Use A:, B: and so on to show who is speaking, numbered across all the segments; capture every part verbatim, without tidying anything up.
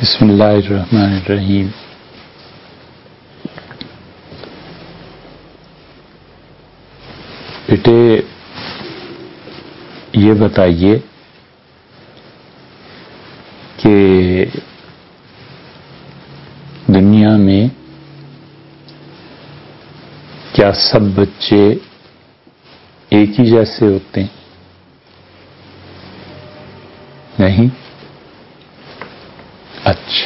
A: بسم اللہ الرحمن الرحیم۔ بیٹے یہ بتائیے کہ دنیا میں کیا سب بچے ایک ہی جیسے ہوتے ہیں؟ نہیں؟ اچھا،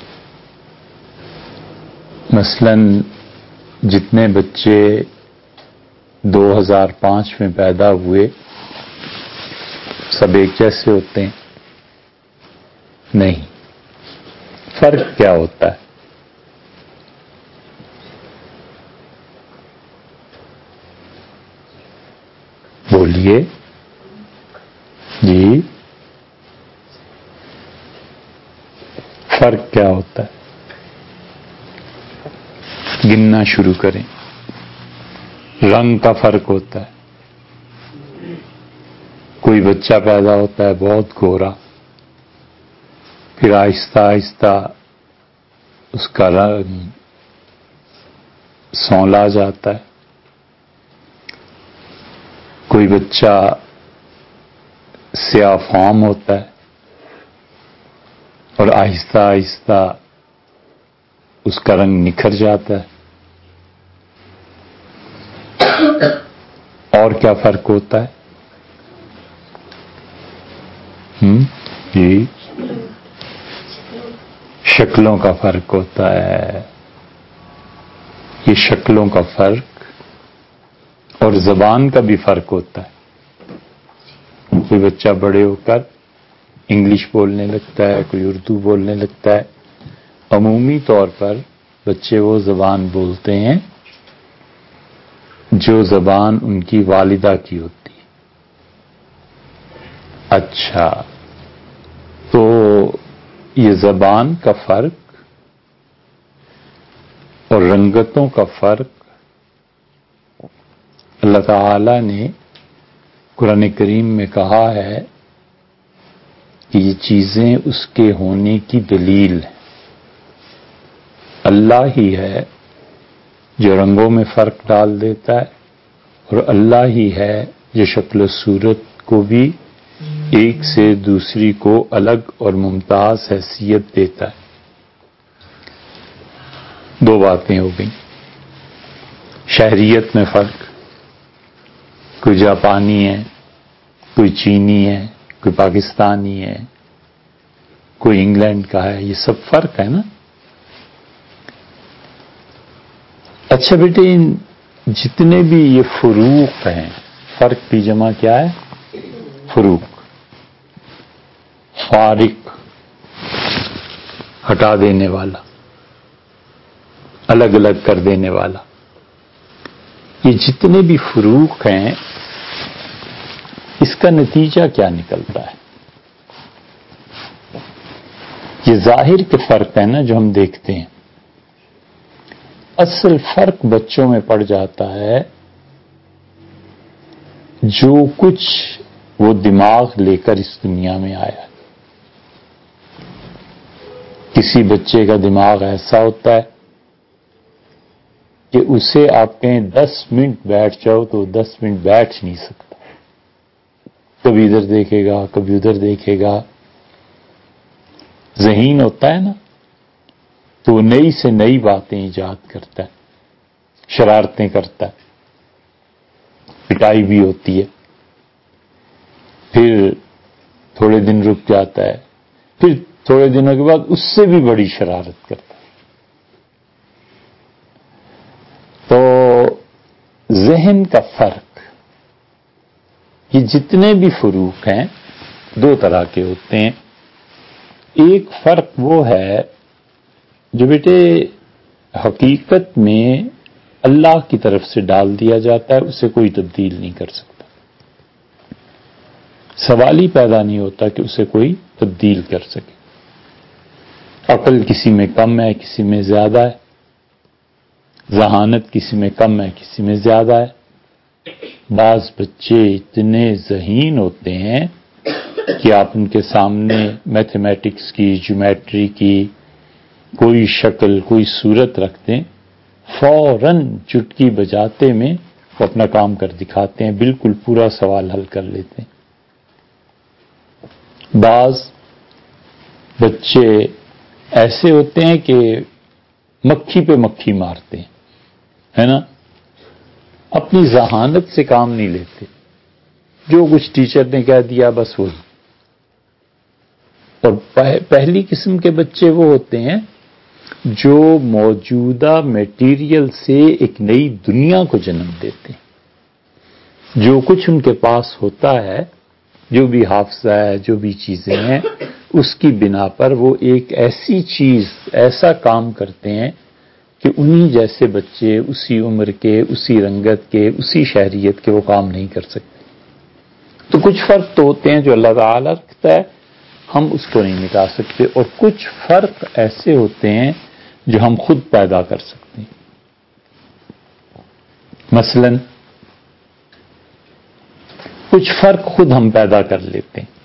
A: مثلاً جتنے بچے دو ہزار پانچ میں پیدا ہوئے سب ایک جیسے ہوتے ہیں؟ نہیں۔ فرق کیا ہوتا ہے؟ بولیے جی، فرق کیا ہوتا ہے؟ گننا شروع کریں۔ رنگ کا فرق ہوتا ہے، کوئی بچہ پیدا ہوتا ہے بہت گورا، پھر آہستہ آہستہ اس کا رنگ سونلا جاتا ہے، کوئی بچہ سیاہ فام ہوتا ہے اور آہستہ آہستہ اس کا رنگ نکھر جاتا ہے۔ اور کیا فرق ہوتا ہے؟ ہم جی، شکلوں کا فرق ہوتا ہے۔ یہ شکلوں کا فرق اور زبان کا بھی فرق ہوتا ہے۔ کوئی بچہ بڑے ہو کر انگلش بولنے لگتا ہے، کوئی اردو بولنے لگتا ہے۔ عمومی طور پر بچے وہ زبان بولتے ہیں جو زبان ان کی والدہ کی ہوتی ہے۔ اچھا، تو یہ زبان کا فرق اور رنگتوں کا فرق اللہ تعالی نے قرآن کریم میں کہا ہے کہ یہ چیزیں اس کے ہونے کی دلیل ہیں۔ اللہ ہی ہے جو رنگوں میں فرق ڈال دیتا ہے، اور اللہ ہی ہے جو شکل و صورت کو بھی ایک سے دوسری کو الگ اور ممتاز حیثیت دیتا ہے۔ دو باتیں ہو گئیں۔ شہریت میں فرق، کوئی جاپانی ہے، کوئی چینی ہے، کوئی پاکستانی ہے، کوئی انگلینڈ کا ہے، یہ سب فرق ہے نا۔ اچھا بیٹے، ان جتنے بھی یہ فروق ہیں، فرق کی جمع کیا ہے؟ فروق۔ فارق ہٹا دینے والا، الگ الگ کر دینے والا۔ یہ جتنے بھی فروق ہیں اس کا نتیجہ کیا نکلتا ہے؟ یہ ظاہر کے فرق ہے نا جو ہم دیکھتے ہیں۔ اصل فرق بچوں میں پڑ جاتا ہے جو کچھ وہ دماغ لے کر اس دنیا میں آیا۔ کسی بچے کا دماغ ایسا ہوتا ہے کہ اسے آپ کہیں دس منٹ بیٹھ جاؤ تو دس منٹ بیٹھ نہیں سکتا، کبھی ادھر دیکھے گا کبھی ادھر دیکھے گا۔ ذہین ہوتا ہے نا تو وہ نئی سے نئی باتیں ایجاد کرتا ہے، شرارتیں کرتا ہے، پٹائی بھی ہوتی ہے، پھر تھوڑے دن رک جاتا ہے، پھر تھوڑے دنوں کے بعد اس سے بھی بڑی شرارت کرتا ہے۔ تو ذہن کا فرق، یہ جتنے بھی فروق ہیں دو طرح کے ہوتے ہیں۔ ایک فرق وہ ہے جو بیٹے حقیقت میں اللہ کی طرف سے ڈال دیا جاتا ہے، اسے کوئی تبدیل نہیں کر سکتا۔ سوال ہی پیدا نہیں ہوتا کہ اسے کوئی تبدیل کر سکے۔ عقل کسی میں کم ہے، کسی میں زیادہ ہے، ذہانت کسی میں کم ہے، کسی میں زیادہ ہے۔ بعض بچے اتنے ذہین ہوتے ہیں کہ آپ ان کے سامنے میتھمیٹکس کی، جیومیٹری کی کوئی شکل، کوئی صورت رکھ دیں، فوراً چٹکی بجاتے میں وہ اپنا کام کر دکھاتے ہیں، بالکل پورا سوال حل کر لیتے ہیں۔ بعض بچے ایسے ہوتے ہیں کہ مکھی پہ مکھی مارتے ہیں، ہے نا، اپنی ذہانت سے کام نہیں لیتے، جو کچھ ٹیچر نے کہہ دیا بس وہی۔ اور پہلی قسم کے بچے وہ ہوتے ہیں جو موجودہ میٹیریل سے ایک نئی دنیا کو جنم دیتے ہیں۔ جو کچھ ان کے پاس ہوتا ہے، جو بھی حافظہ ہے، جو بھی چیزیں ہیں، اس کی بنا پر وہ ایک ایسی چیز، ایسا کام کرتے ہیں کہ انہی جیسے بچے اسی عمر کے، اسی رنگت کے، اسی شہریت کے وہ کام نہیں کر سکتے۔ تو کچھ فرق تو ہوتے ہیں جو اللہ تعالیٰ رکھتا ہے، ہم اس کو نہیں مٹا سکتے، اور کچھ فرق ایسے ہوتے ہیں جو ہم خود پیدا کر سکتے ہیں۔ مثلا کچھ فرق خود ہم پیدا کر لیتے ہیں۔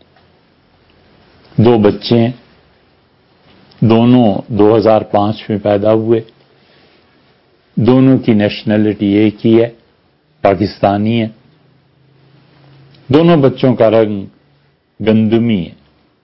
A: دو بچے ہیں، دونوں دو ہزار پانچ میں پیدا ہوئے، دونوں کی نیشنلٹی ایک ہی ہے، پاکستانی ہے، دونوں بچوں کا رنگ گندمی ہے۔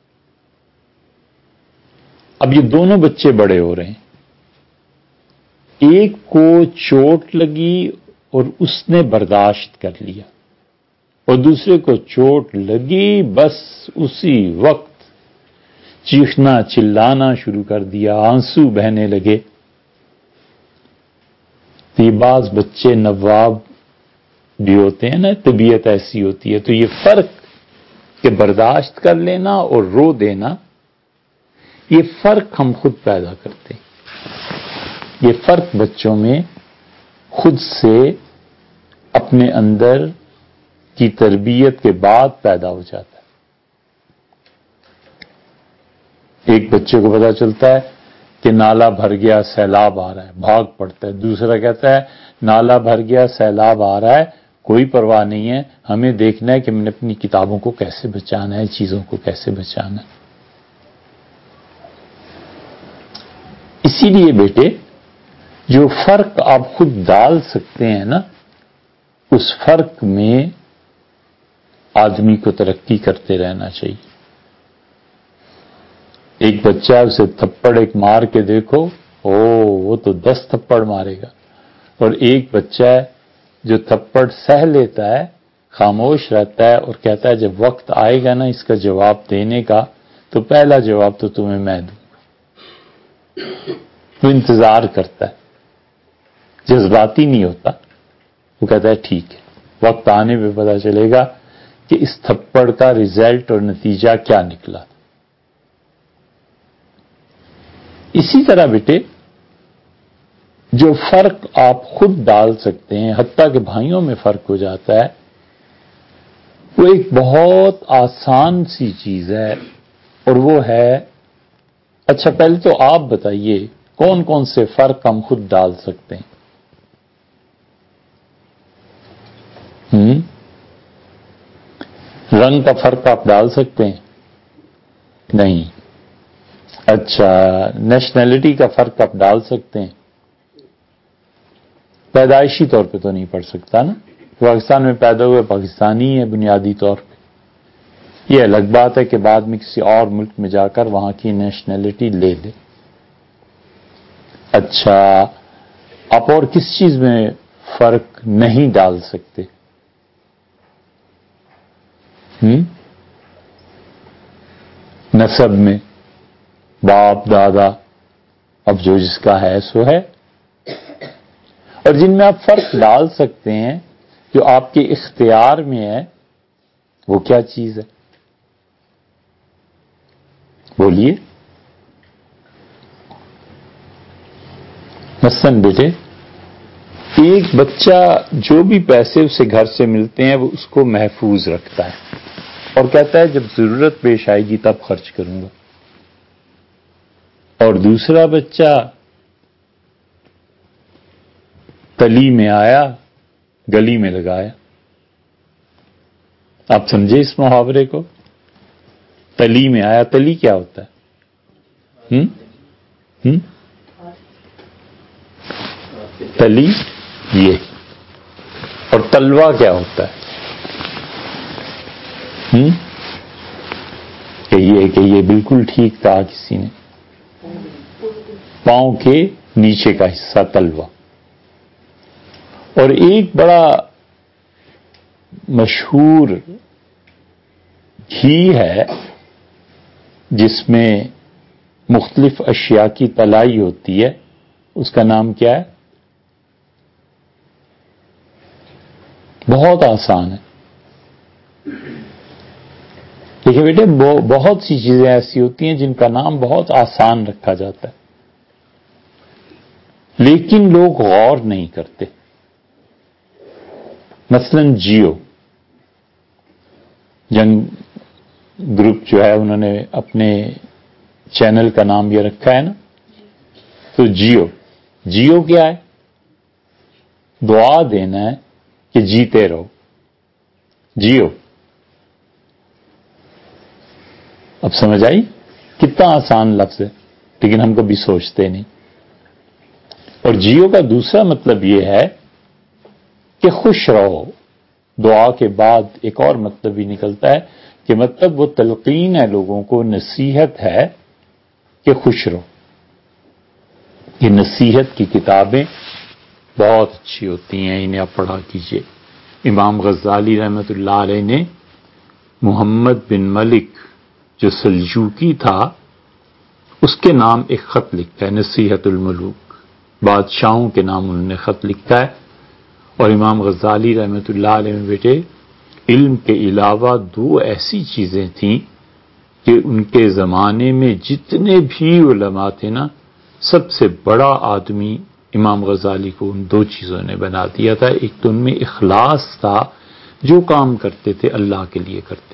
A: اب یہ دونوں بچے بڑے ہو رہے ہیں، ایک کو چوٹ لگی اور اس نے برداشت کر لیا، اور دوسرے کو چوٹ لگی، بس اسی وقت چیخنا چلانا شروع کر دیا، آنسو بہنے لگے۔ تو یہ بعض بچے نواب بھی ہوتے ہیں نا، طبیعت ایسی ہوتی ہے۔ تو یہ فرق کہ برداشت کر لینا اور رو دینا، یہ فرق ہم خود پیدا کرتے ہیں۔ یہ فرق بچوں میں خود سے اپنے اندر کی تربیت کے بعد پیدا ہو جاتا ہے۔ ایک بچے کو پتا چلتا ہے کہ نالا بھر گیا، سیلاب آ رہا ہے، بھاگ پڑتا ہے۔ دوسرا کہتا ہے نالا بھر گیا، سیلاب آ رہا ہے، کوئی پرواہ نہیں ہے، ہمیں دیکھنا ہے کہ ہم نے اپنی کتابوں کو کیسے بچانا ہے، چیزوں کو کیسے بچانا ہے۔ اسی لیے بیٹے، جو فرق آپ خود ڈال سکتے ہیں نا، اس فرق میں آدمی کو ترقی کرتے رہنا چاہیے۔ ایک بچہ ہے، اسے تھپڑ ایک مار کے دیکھو، او وہ تو دس تھپڑ مارے گا۔ اور ایک بچہ ہے جو تھپڑ سہ لیتا ہے، خاموش رہتا ہے اور کہتا ہے جب وقت آئے گا نا اس کا جواب دینے کا، تو پہلا جواب تو تمہیں میں دوں گا۔ وہ انتظار کرتا ہے، جذباتی نہیں ہوتا، وہ کہتا ہے ٹھیک ہے، وقت آنے پہ پتا چلے گا کہ اس تھپڑ کا ریزلٹ اور نتیجہ کیا نکلا۔ اسی طرح بیٹے، جو فرق آپ خود ڈال سکتے ہیں، حتیٰ کہ بھائیوں میں فرق ہو جاتا ہے، وہ ایک بہت آسان سی چیز ہے، اور وہ ہے، اچھا پہلے تو آپ بتائیے کون کون سے فرق ہم خود ڈال سکتے ہیں؟ ہم؟ رنگ کا فرق آپ ڈال سکتے ہیں؟ نہیں۔ اچھا، نیشنلٹی کا فرق آپ ڈال سکتے ہیں؟ پیدائشی طور پہ تو نہیں پڑ سکتا نا، پاکستان میں پیدا ہوئے پاکستانی ہے بنیادی طور پہ۔ یہ الگ بات ہے کہ بعد میں کسی اور ملک میں جا کر وہاں کی نیشنلٹی لے لے۔ اچھا، آپ اور کس چیز میں فرق نہیں ڈال سکتے؟ ہم؟ نسب میں، باپ دادا، اب جو جس کا ہے سو ہے۔ اور جن میں آپ فرق ڈال سکتے ہیں، جو آپ کے اختیار میں ہے، وہ کیا چیز ہے؟ بولیے۔ مثلاً بیٹے، ایک بچہ جو بھی پیسے اسے گھر سے ملتے ہیں وہ اس کو محفوظ رکھتا ہے اور کہتا ہے جب ضرورت پیش آئے گی تب خرچ کروں گا۔ اور دوسرا بچہ تلی میں آیا، گلی میں لگایا۔ آپ سمجھے اس محاورے کو؟ تلی میں آیا. تلی کیا ہوتا ہے؟ ہم؟ ہم؟ تلی یہ. اور تلوا کیا ہوتا ہے؟ ہم؟ کہ یہ کہ یہ بالکل ٹھیک کہا کسی نے. پاؤں کے نیچے کا حصہ تلوا. اور ایک بڑا مشہور گھی ہے جس میں مختلف اشیاء کی تلائی ہوتی ہے، اس کا نام کیا ہے؟ بہت آسان ہے. دیکھیں بیٹے، بہت سی چیزیں ایسی ہوتی ہیں جن کا نام بہت آسان رکھا جاتا ہے، لیکن لوگ غور نہیں کرتے. مثلا جیو جنگ گروپ جو ہے انہوں نے اپنے چینل کا نام یہ رکھا ہے نا، تو جیو. جیو کیا ہے؟ دعا دینا ہے کہ جیتے رہو. جیو. اب سمجھ آئی؟ کتنا آسان لفظ ہے، لیکن ہم کبھی سوچتے نہیں. اور جیو کا دوسرا مطلب یہ ہے کہ خوش رہو. دعا کے بعد ایک اور مطلب بھی نکلتا ہے کہ مطلب وہ تلقین ہے لوگوں کو، نصیحت ہے کہ خوش رہو. یہ نصیحت کی کتابیں بہت اچھی ہوتی ہیں، انہیں آپ پڑھا کیجئے. امام غزالی رحمۃ اللہ علیہ نے محمد بن ملک جو سلجوقی تھا اس کے نام ایک خط لکھا ہے، نصیحت الملوک. بادشاہوں کے نام انہوں نے خط لکھا ہے. اور امام غزالی رحمۃ اللہ علیہ میں بیٹے علم کے علاوہ دو ایسی چیزیں تھیں کہ ان کے زمانے میں جتنے بھی علماء تھے نا، سب سے بڑا آدمی امام غزالی کو ان دو چیزوں نے بنا دیا تھا. ایک تو ان میں اخلاص تھا، جو کام کرتے تھے اللہ کے لیے کرتے.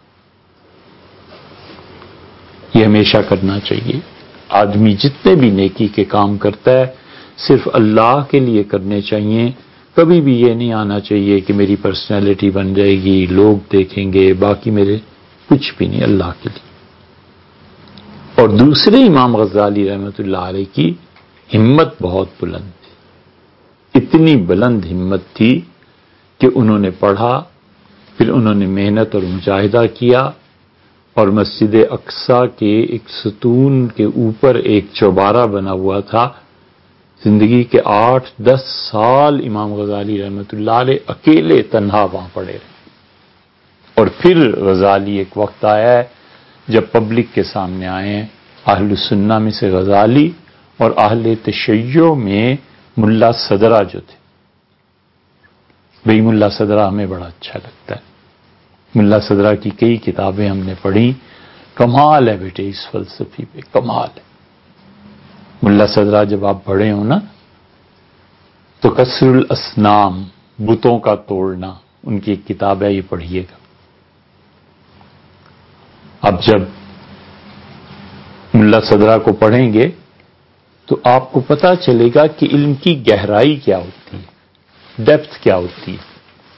A: یہ ہمیشہ کرنا چاہیے. آدمی جتنے بھی نیکی کے کام کرتا ہے صرف اللہ کے لیے کرنے چاہیے. کبھی بھی یہ نہیں آنا چاہیے کہ میری پرسنالٹی بن جائے گی، لوگ دیکھیں گے، باقی میرے کچھ بھی نہیں، اللہ کے لیے. اور دوسرے امام غزالی رحمۃ اللہ علیہ کی ہمت بہت بلند تھی. اتنی بلند ہمت تھی کہ انہوں نے پڑھا، پھر انہوں نے محنت اور مجاہدہ کیا، اور مسجد اقصی کے ایک ستون کے اوپر ایک چوبارہ بنا ہوا تھا. زندگی کے آٹھ دس سال امام غزالی رحمۃ اللہ علیہ اکیلے تنہا وہاں پڑے رہے. اور پھر غزالی ایک وقت آیا ہے جب پبلک کے سامنے آئے ہیں. اہل سنہ میں سے غزالی اور اہل تشیع میں ملا صدرہ جو تھے. بھئی ملا صدرہ ہمیں بڑا اچھا لگتا ہے. ملا صدرہ کی کئی کتابیں ہم نے پڑھی. کمال ہے بیٹے اس فلسفی پہ، کمال ہے. ملا صدرہ جب آپ پڑھے ہو نا تو کسر الاسنام، بتوں کا توڑنا، ان کی ایک کتاب ہے، یہ پڑھیے گا. اب جب ملا صدرہ کو پڑھیں گے تو آپ کو پتا چلے گا کہ علم کی گہرائی کیا ہوتی ہے، ڈیپتھ کیا ہوتی ہے.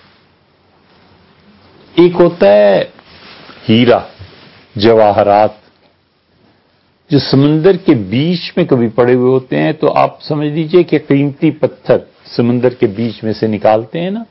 A: ایک ہوتا ہے ہیرا، جواہرات، جو سمندر کے بیچ میں کبھی پڑے ہوئے ہوتے ہیں تو آپ سمجھ لیجئے کہ قیمتی پتھر سمندر کے بیچ میں سے نکالتے ہیں نا،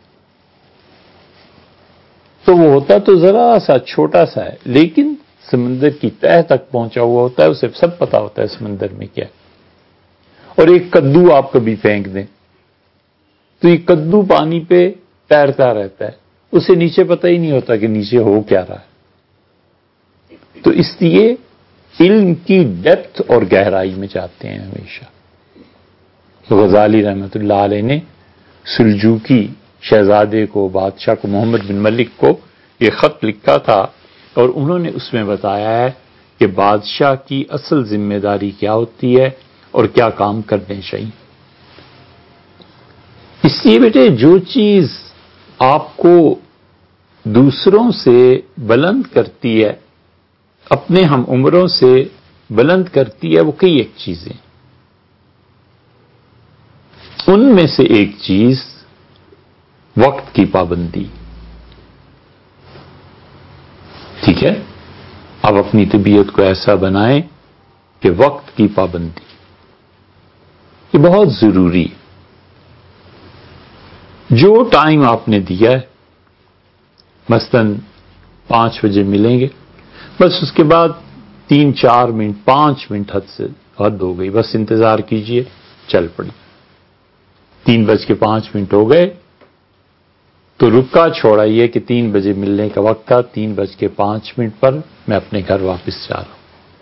A: تو وہ ہوتا تو ذرا سا چھوٹا سا ہے، لیکن سمندر کی تہہ تک پہنچا ہوا ہوتا ہے. اسے سب پتا ہوتا ہے سمندر میں کیا ہے. اور ایک کدو آپ کبھی پھینک دیں تو یہ کدو پانی پہ تیرتا رہتا ہے، اسے نیچے پتہ ہی نہیں ہوتا کہ نیچے ہو کیا رہا ہے. تو اس لیے علم کی ڈیپتھ اور گہرائی میں جاتے ہیں ہمیشہ. تو غزالی رحمۃ اللہ علیہ نے سلجوقی شہزادے کو، بادشاہ کو، محمد بن ملک کو یہ خط لکھا تھا، اور انہوں نے اس میں بتایا ہے کہ بادشاہ کی اصل ذمہ داری کیا ہوتی ہے اور کیا کام کرنے چاہیے. اس لیے بیٹے جو چیز آپ کو دوسروں سے بلند کرتی ہے، اپنے ہم عمروں سے بلند کرتی ہے، وہ کئی ایک چیزیں. ان میں سے ایک چیز وقت کی پابندی. ٹھیک ہے، آپ اپنی طبیعت کو ایسا بنائیں کہ وقت کی پابندی یہ بہت ضروری ہے. جو ٹائم آپ نے دیا ہے، مثلاً پانچ بجے ملیں گے، بس اس کے بعد تین چار منٹ پانچ منٹ حد سے حد ہو گئی، بس انتظار کیجئے، چل پڑی. تین بج کے پانچ منٹ ہو گئے تو رکا چھوڑائیے کہ تین بجے ملنے کا وقت تھا، تین بج کے پانچ منٹ پر میں اپنے گھر واپس جا رہا ہوں.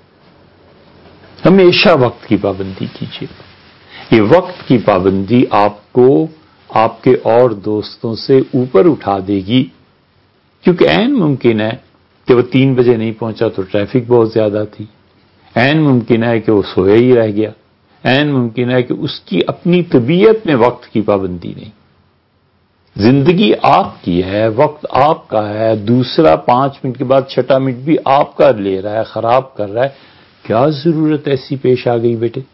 A: ہمیشہ وقت کی پابندی کیجیے. یہ وقت کی پابندی آپ کو آپ کے اور دوستوں سے اوپر اٹھا دے گی، کیونکہ عین ممکن ہے کہ وہ تین بجے نہیں پہنچا تو ٹریفک بہت زیادہ تھی، عین ممکن ہے کہ وہ سویا ہی رہ گیا، عین ممکن ہے کہ اس کی اپنی طبیعت میں وقت کی پابندی نہیں. زندگی آپ کی ہے، وقت آپ کا ہے، دوسرا پانچ منٹ کے بعد چھٹا منٹ بھی آپ کا لے رہا ہے، خراب کر رہا ہے. کیا ضرورت ایسی پیش آ گئی بیٹے؟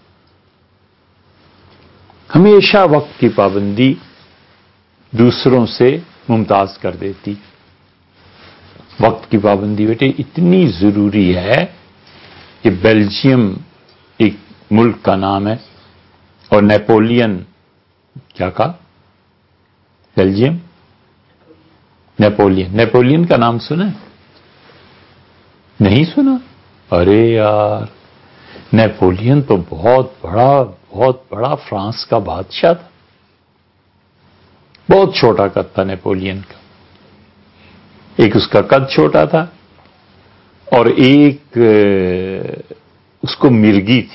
A: ہمیشہ وقت کی پابندی دوسروں سے ممتاز کر دیتی. وقت کی پابندی بیٹے اتنی ضروری ہے کہ بیلجیم ایک ملک کا نام ہے، اور نیپولین کیا کہا؟ بیلجیم نیپولین نیپولین کا نام سنا ہے؟ نہیں سنا؟ ارے یار، نیپولین تو بہت بڑا بہت بڑا فرانس کا بادشاہ تھا. بہت چھوٹا قد تھا نیپولین کا. ایک اس کا قد چھوٹا تھا اور ایک اس کو مرگی تھی.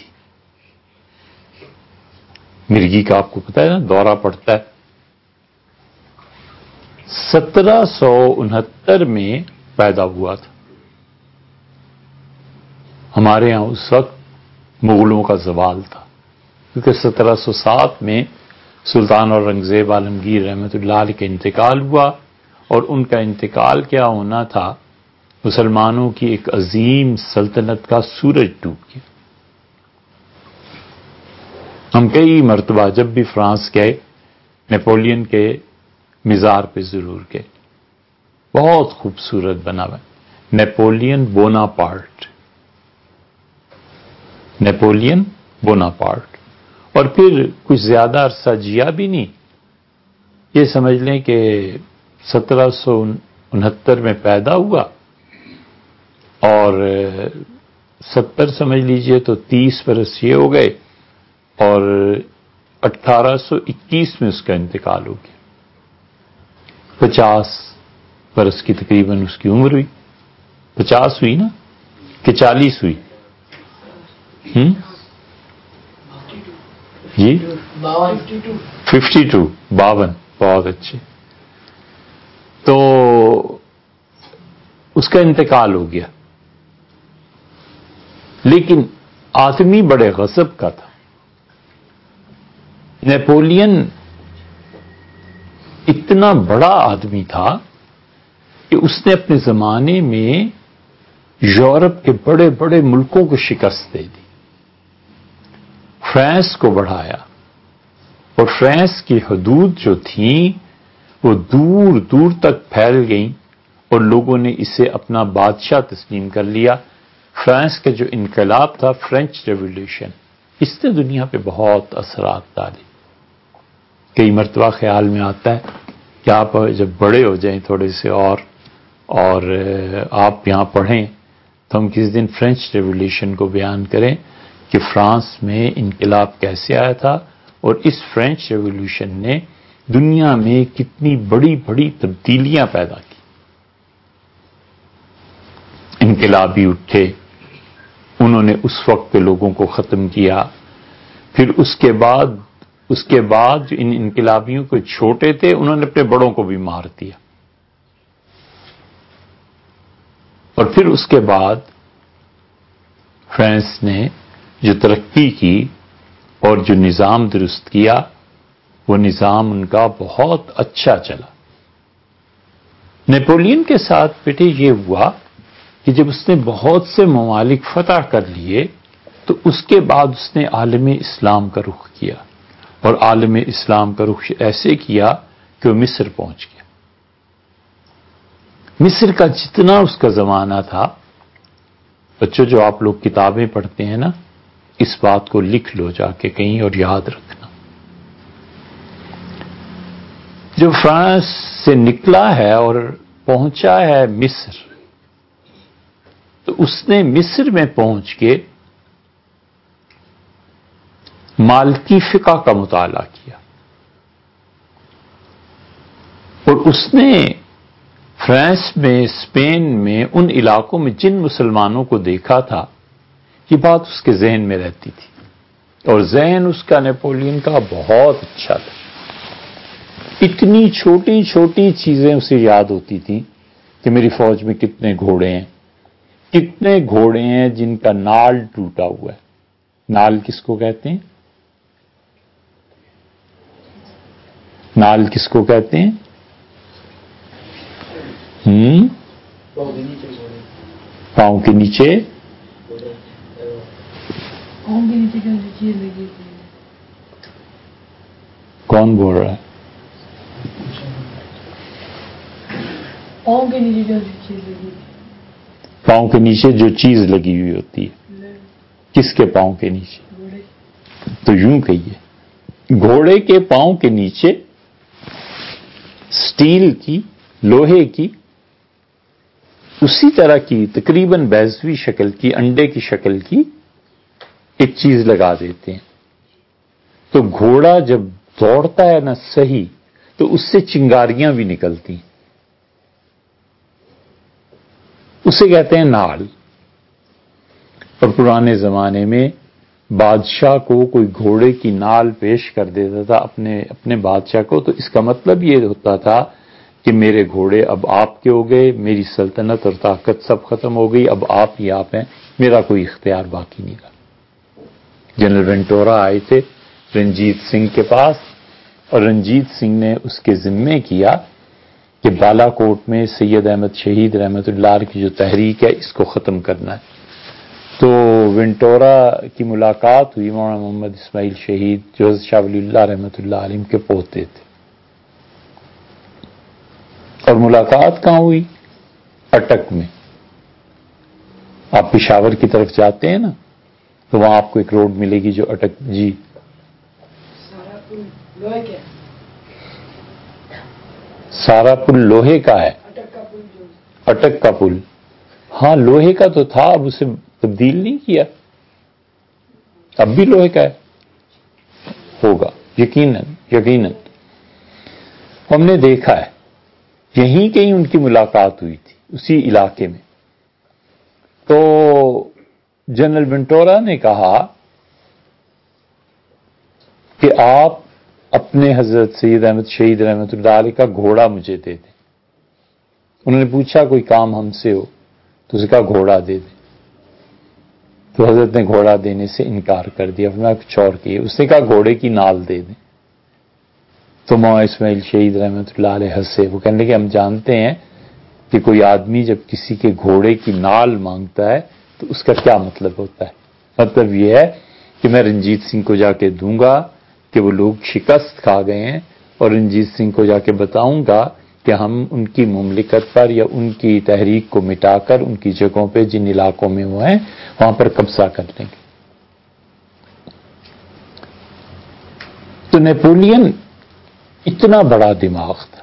A: مرگی کا آپ کو پتا ہے نا، دورہ پڑتا ہے. سترہ سو انہتر میں پیدا ہوا تھا. ہمارے ہاں اس وقت مغلوں کا زوال تھا، کیونکہ سترہ سو سات میں سلطان اورنگزیب عالمگیر رحمت اللہ علیہ کا انتقال ہوا، اور ان کا انتقال کیا ہونا تھا، مسلمانوں کی ایک عظیم سلطنت کا سورج ڈوب گیا. ہم کئی مرتبہ جب بھی فرانس گئے نیپولین کے مزار پہ ضرور گئے. بہت خوبصورت بنا ہوا ہے، نیپولین بوناپارٹ. Napoleon Bonaparte. اور پھر کچھ زیادہ عرصہ جیا بھی نہیں. یہ سمجھ لیں کہ سترہ سو انہتر میں پیدا ہوا اور ستر سمجھ لیجئے تو تیس برس یہ ہو گئے، اور اٹھارہ سو اکیس میں اس کا انتقال ہو گیا. پچاس برس کی تقریباً اس کی عمر ہوئی. پچاس ہوئی نا کہ چالیس ہوئی؟ ہم جی ففٹی ٹو باون. بہت اچھے. تو اس کا انتقال ہو گیا. لیکن آدمی بڑے غضب کا تھا. نیپولین اتنا بڑا آدمی تھا کہ اس نے اپنے زمانے میں یورپ کے بڑے بڑے ملکوں کو شکست دے دی، فرانس کو بڑھایا، اور فرانس کی حدود جو تھیں وہ دور دور تک پھیل گئیں، اور لوگوں نے اسے اپنا بادشاہ تسلیم کر لیا. فرانس کا جو انقلاب تھا، فرینچ ریولیوشن، اس نے دنیا پہ بہت اثرات ڈالے. کئی مرتبہ خیال میں آتا ہے کہ آپ جب بڑے ہو جائیں تھوڑے سے اور اور آپ یہاں پڑھیں تو ہم کسی دن فرینچ ریولیوشن کو بیان کریں کہ فرانس میں انقلاب کیسے آیا تھا، اور اس فرینچ ریولیوشن نے دنیا میں کتنی بڑی بڑی تبدیلیاں پیدا کی. انقلابی اٹھے، انہوں نے اس وقت پہ لوگوں کو ختم کیا. پھر اس کے بعد اس کے بعد جو ان انقلابیوں کو چھوٹے تھے انہوں نے اپنے بڑوں کو بھی مار دیا. اور پھر اس کے بعد فرانس نے جو ترقی کی اور جو نظام درست کیا، وہ نظام ان کا بہت اچھا چلا. نیپولین کے ساتھ بیٹے یہ ہوا کہ جب اس نے بہت سے ممالک فتح کر لیے تو اس کے بعد اس نے عالم اسلام کا رخ کیا، اور عالم اسلام کا رخ ایسے کیا کہ وہ مصر پہنچ گیا. مصر کا جتنا اس کا زمانہ تھا بچوں جو آپ لوگ کتابیں پڑھتے ہیں نا، اس بات کو لکھ لو جا کے کہیں اور یاد رکھنا. جو فرانس سے نکلا ہے اور پہنچا ہے مصر، تو اس نے مصر میں پہنچ کے مالکی فقہ کا مطالعہ کیا، اور اس نے فرانس میں، اسپین میں، ان علاقوں میں جن مسلمانوں کو دیکھا تھا، یہ بات اس کے ذہن میں رہتی تھی، اور ذہن اس کا نیپولین کا بہت اچھا تھا. اتنی چھوٹی چھوٹی چیزیں اسے یاد ہوتی تھیں کہ میری فوج میں کتنے گھوڑے ہیں، کتنے گھوڑے ہیں جن کا نال ٹوٹا ہوا ہے. نال کس کو کہتے ہیں؟ نال کس کو کہتے ہیں؟ ہم پاؤں کے نیچے. کون بول رہا ہے؟ پاؤں کے نیچے جو چیز لگی پاؤں کے نیچے جو چیز لگی ہوئی ہوتی ہے. کس کے پاؤں کے نیچے؟ تو یوں کہیے، گھوڑے کے پاؤں کے نیچے سٹیل کی، لوہے کی، اسی طرح کی تقریباً بیضوی شکل کی، انڈے کی شکل کی ایک چیز لگا دیتے ہیں. تو گھوڑا جب دوڑتا ہے نا صحیح، تو اس سے چنگاریاں بھی نکلتی ہیں، اسے کہتے ہیں نال. اور پرانے زمانے میں بادشاہ کو کوئی گھوڑے کی نال پیش کر دیتا تھا اپنے اپنے بادشاہ کو، تو اس کا مطلب یہ ہوتا تھا کہ میرے گھوڑے اب آپ کے ہو گئے، میری سلطنت اور طاقت سب ختم ہو گئی، اب آپ ہی آپ ہیں، میرا کوئی اختیار باقی نہیں رہا. جنرل وینٹورا آئے تھے رنجیت سنگھ کے پاس، اور رنجیت سنگھ نے اس کے ذمے کیا کہ بالا کوٹ میں سید احمد شہید رحمت اللہ علیہ کی جو تحریک ہے اس کو ختم کرنا ہے. تو وینٹورا کی ملاقات ہوئی مولانا محمد اسماعیل شہید جو شاہ ولی اللہ رحمت اللہ علیہ کے پوتے تھے. اور ملاقات کہاں ہوئی؟ اٹک میں. آپ پشاور کی طرف جاتے ہیں نا، تو وہاں آپ کو ایک روڈ ملے گی جو اٹک. جی سارا پل لوہے کا ہے، اٹک کا پل. ہاں لوہے کا تو تھا، اب اسے تبدیل نہیں کیا، اب بھی لوہے کا ہے. ہوگا یقیناً یقیناً. ہم نے دیکھا ہے یہیں کہیں ان کی ملاقات ہوئی تھی اسی علاقے میں. تو جنرل ونٹورا نے کہا کہ آپ اپنے حضرت سید احمد شہید رحمت اللہ علیہ کا گھوڑا مجھے دے دیں. انہوں نے پوچھا کوئی کام ہم سے ہو؟ تو اس کا گھوڑا دے دیں. تو حضرت نے گھوڑا دینے سے انکار کر دیا، میں کچھ اور کیے. اس نے کہا گھوڑے کی نال دے دیں. تو مولانا اسماعیل شہید رحمت اللہ علیہ ہنسے. وہ کہنے لگے ہم جانتے ہیں کہ کوئی آدمی جب کسی کے گھوڑے کی نال مانگتا ہے تو اس کا کیا مطلب ہوتا ہے. مطلب یہ ہے کہ میں رنجیت سنگھ کو جا کے دوں گا کہ وہ لوگ شکست کھا گئے ہیں، اور رنجیت سنگھ کو جا کے بتاؤں گا کہ ہم ان کی مملکت پر یا ان کی تحریک کو مٹا کر ان کی جگہوں پہ جن علاقوں میں وہ ہیں وہاں پر قبضہ کر لیں گے. تو نیپولین اتنا بڑا دماغ تھا،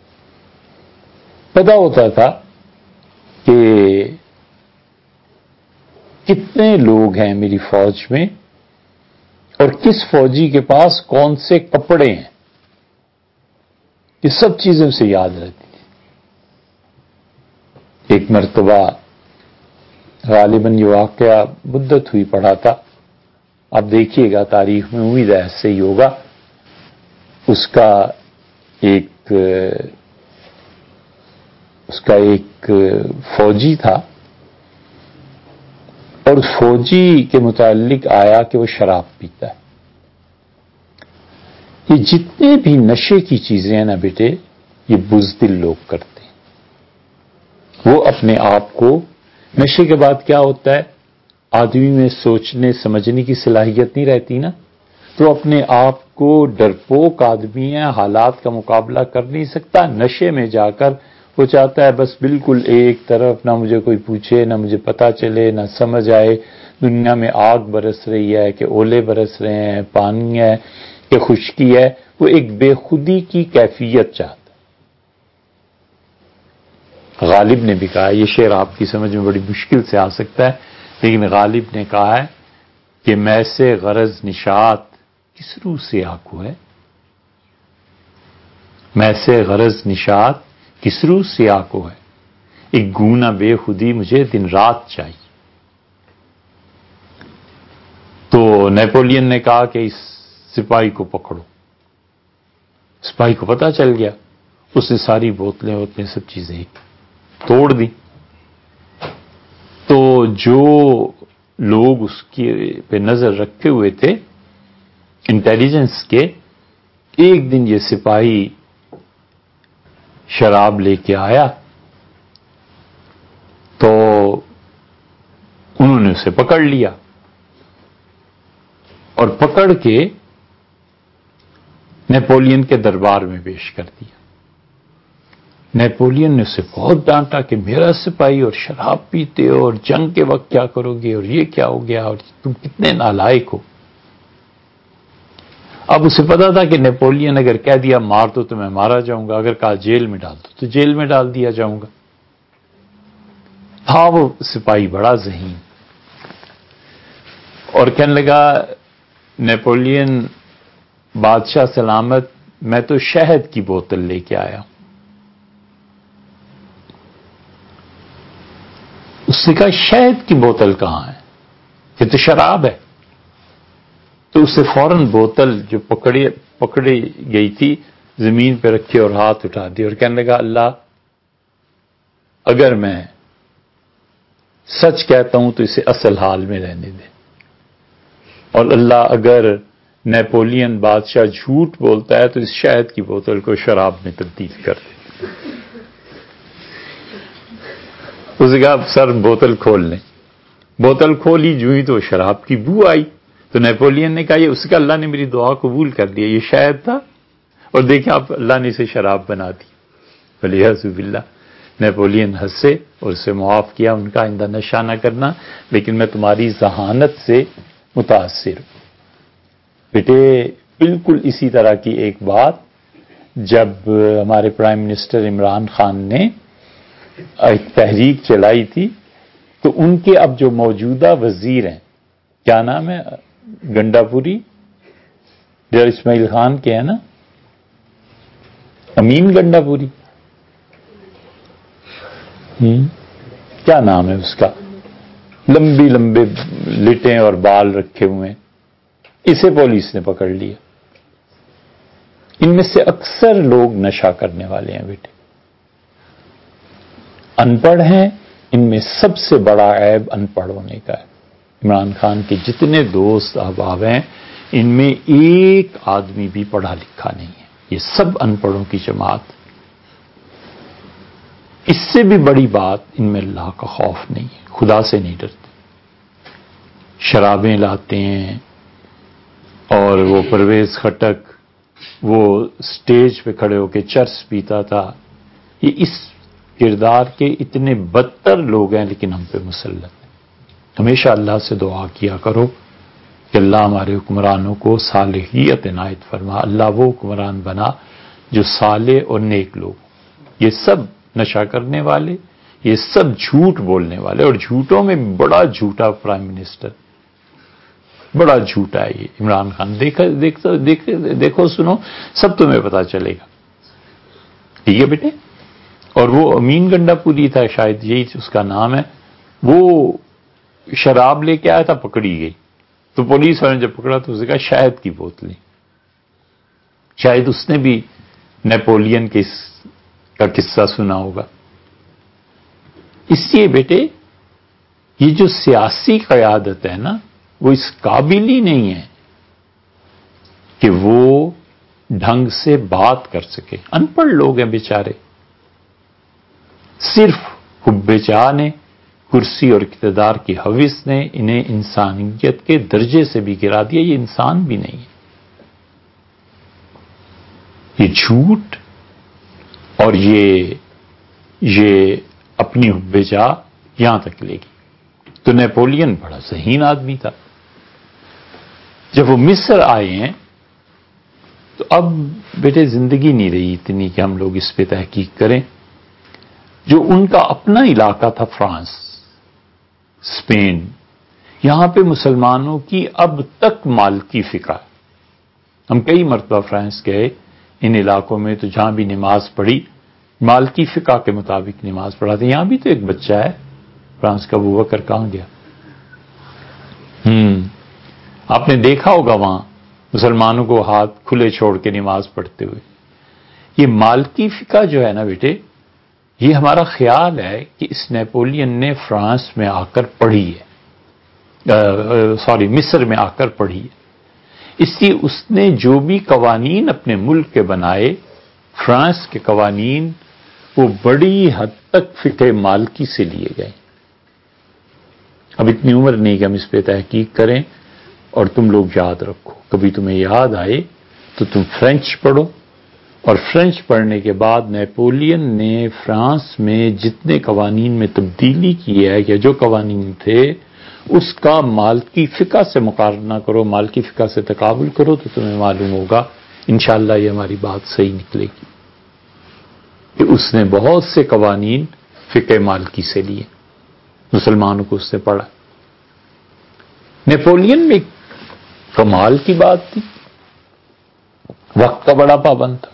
A: پتا ہوتا تھا کہ کتنے لوگ ہیں میری فوج میں اور کس فوجی کے پاس کون سے کپڑے ہیں، یہ سب چیزیں اسے یاد رہتی تھی. ایک مرتبہ غالباً یہ واقعہ مدت ہوئی پڑا تھا، آپ دیکھیے گا تاریخ میں، امید ہے ایسے ہی ہوگا. اس کا ایک اس کا ایک فوجی تھا، اور اس فوجی کے متعلق آیا کہ وہ شراب پیتا ہے. یہ جتنے بھی نشے کی چیزیں ہیں نا بیٹے، یہ بزدل لوگ کرتے ہیں. وہ اپنے آپ کو، نشے کے بعد کیا ہوتا ہے، آدمی میں سوچنے سمجھنے کی صلاحیت نہیں رہتی نا، تو اپنے آپ کو ڈرپوک آدمی ہے، حالات کا مقابلہ کر نہیں سکتا، نشے میں جا کر وہ چاہتا ہے بس بالکل ایک طرف، نہ مجھے کوئی پوچھے، نہ مجھے پتا چلے، نہ سمجھ آئے دنیا میں آگ برس رہی ہے کہ اولے برس رہے ہیں، پانی ہے کہ خشکی ہے۔ وہ ایک بے خودی کی کیفیت چاہتا ہے۔ غالب نے بھی کہا، یہ شعر آپ کی سمجھ میں بڑی مشکل سے آ سکتا ہے، لیکن غالب نے کہا ہے کہ میں سے غرض نشاط کس روح سے آنکھوں ہے، میں سے غرض نشاط کس روح سے آنکھوں ہے، ایک گونا بے خودی مجھے دن رات چاہیے۔ تو نیپولین نے کہا کہ اس سپاہی کو پکڑو۔ سپاہی کو پتہ چل گیا، اس نے ساری بوتلیں ووتلیں سب چیزیں توڑ دی۔ تو جو لوگ اس کی پہ نظر رکھے ہوئے تھے انٹیلیجنس کے، ایک دن یہ سپاہی شراب لے کے آیا تو انہوں نے اسے پکڑ لیا اور پکڑ کے نیپولین کے دربار میں پیش کر دیا۔ نیپولین نے اسے بہت ڈانٹا کہ میرا سپاہی اور شراب پیتے ہو اور جنگ کے وقت کیا کرو گے اور یہ کیا ہو گیا اور تم کتنے نالائق ہو۔ اب اسے پتا تھا کہ نیپولین اگر کہہ دیا مار دو تو میں مارا جاؤں گا، اگر کہا جیل میں ڈال دو تو جیل میں ڈال دیا جاؤں گا۔ تھا وہ سپاہی بڑا ذہین اور کہنے لگا نیپولین بادشاہ سلامت، میں تو شہد کی بوتل لے کے آیا ہوں۔ اس نے کہا شہد کی بوتل کہاں ہے، یہ تو شراب ہے۔ تو اسے فوراً بوتل جو پکڑی پکڑی گئی تھی زمین پہ رکھی اور ہاتھ اٹھا دی اور کہنے لگا اللہ اگر میں سچ کہتا ہوں تو اسے اصل حال میں رہنے دے، اور اللہ اگر نیپولین بادشاہ جھوٹ بولتا ہے تو اس شہد کی بوتل کو شراب میں تبدیل کر دے۔ اس نے کہا سر بوتل کھول لیں۔ بوتل کھولی، جو ہی تو شراب کی بو آئی۔ تو نیپولین نے کہا یہ اس کا اللہ نے میری دعا قبول کر لیا، یہ شہد تھا اور دیکھیں آپ اللہ نے اسے شراب بنا دی۔ ولیعذ باللہ۔ نیپولین ہنسے اور اسے معاف کیا، ان کا آئندہ نشہ نہ کرنا، لیکن میں تمہاری ذہانت سے متاثر ہوں۔ بیٹے بالکل اسی طرح کی ایک بات جب ہمارے پرائم منسٹر عمران خان نے ایک تحریک چلائی تھی تو ان کے اب جو موجودہ وزیر ہیں، کیا نام ہے، گنڈا پوری ڈیر اسماعیل خان کے ہیں نا، امین گنڈا پوری، کیا نام ہے اس کا، لمبی لمبے لٹیں اور بال رکھے ہوئے ہیں، اسے پولیس نے پکڑ لیا۔ ان میں سے اکثر لوگ نشہ کرنے والے ہیں بیٹے، ان پڑھ ہیں، ان میں سب سے بڑا عیب ان پڑھ ہونے کا ہے۔ عمران خان کے جتنے دوست احباب ہیں ان میں ایک آدمی بھی پڑھا لکھا نہیں ہے، یہ سب ان پڑھوں کی جماعت۔ اس سے بھی بڑی بات ان میں اللہ کا خوف نہیں ہے، خدا سے نہیں ڈرتے، شرابیں لاتے ہیں اور وہ پرویز خٹک وہ سٹیج پہ کھڑے ہو کے چرس پیتا تھا۔ یہ اس کردار کے اتنے بدتر لوگ ہیں لیکن ہم پہ مسلط ہیں۔ ہمیشہ اللہ سے دعا کیا کرو کہ اللہ ہمارے حکمرانوں کو صالحیت عنایت فرما، اللہ وہ حکمران بنا جو صالح اور نیک لوگ۔ یہ سب نشہ کرنے والے، یہ سب جھوٹ بولنے والے، اور جھوٹوں میں بڑا جھوٹا پرائم منسٹر، بڑا جھوٹا ہے یہ عمران خان۔ دیکھو دیکھو دیکھو سنو سب تمہیں پتا چلے گا، ٹھیک ہے بیٹے۔ اور وہ امین گنڈا پوری تھا، شاید یہی اس کا نام ہے، وہ شراب لے کے آیا تھا، پکڑی گئی تو پولیس والے نے جب پکڑا تو اس نے کہا شہد کی بوتلیں۔ شاید اس نے بھی نیپولین کے کا قصہ سنا ہوگا۔ اس لیے بیٹے یہ جو سیاسی قیادت ہے نا وہ اس قابل ہی نہیں ہے کہ وہ ڈھنگ سے بات کر سکے۔ ان پڑھ لوگ ہیں بیچارے، صرف حب جاہ نے، کرسی اور اقتدار کی ہوس نے انہیں انسانیت کے درجے سے بھی گرا دیا۔ یہ انسان بھی نہیں ہے، یہ جھوٹ اور یہ یہ اپنی حب جا یہاں تک لے گی۔ تو نیپولین بڑا ذہین آدمی تھا۔ جب وہ مصر آئے ہیں تو اب بیٹے زندگی نہیں رہی اتنی کہ ہم لوگ اس پہ تحقیق کریں۔ جو ان کا اپنا علاقہ تھا فرانس، اسپین، یہاں پہ مسلمانوں کی اب تک مالکی فقہ ہے۔ ہم کئی مرتبہ فرانس گئے ان علاقوں میں، تو جہاں بھی نماز پڑھی مالکی فقہ کے مطابق نماز پڑھاتے۔ یہاں بھی تو ایک بچہ ہے فرانس کا، ابو بکر کہاں گیا؟ ہم آپ نے دیکھا ہوگا وہاں مسلمانوں کو ہاتھ کھلے چھوڑ کے نماز پڑھتے ہوئے۔ یہ مالکی فقہ جو ہے نا بیٹے، یہ ہمارا خیال ہے کہ اس نیپولین نے فرانس میں آ کر پڑھی ہے، سوری مصر میں آ کر پڑھی ہے۔ اس لیے اس نے جو بھی قوانین اپنے ملک کے بنائے، فرانس کے قوانین، وہ بڑی حد تک فقہ مالکی سے لیے گئے۔ اب اتنی عمر نہیں کہ ہم اس پہ تحقیق کریں، اور تم لوگ یاد رکھو، کبھی تمہیں یاد آئے تو تم فرینچ پڑھو، اور فرینچ پڑھنے کے بعد نیپولین نے فرانس میں جتنے قوانین میں تبدیلی کی ہے یا جو قوانین تھے اس کا مالکی فقہ سے مقارنہ کرو، مالکی فقہ سے تقابل کرو، تو تمہیں معلوم ہوگا انشاءاللہ یہ ہماری بات صحیح نکلے گی کہ اس نے بہت سے قوانین فقہ مالکی سے لیے، مسلمانوں کو اس سے پڑھا۔ نیپولین میں کمال کی بات تھی، وقت کا بڑا پابند تھا،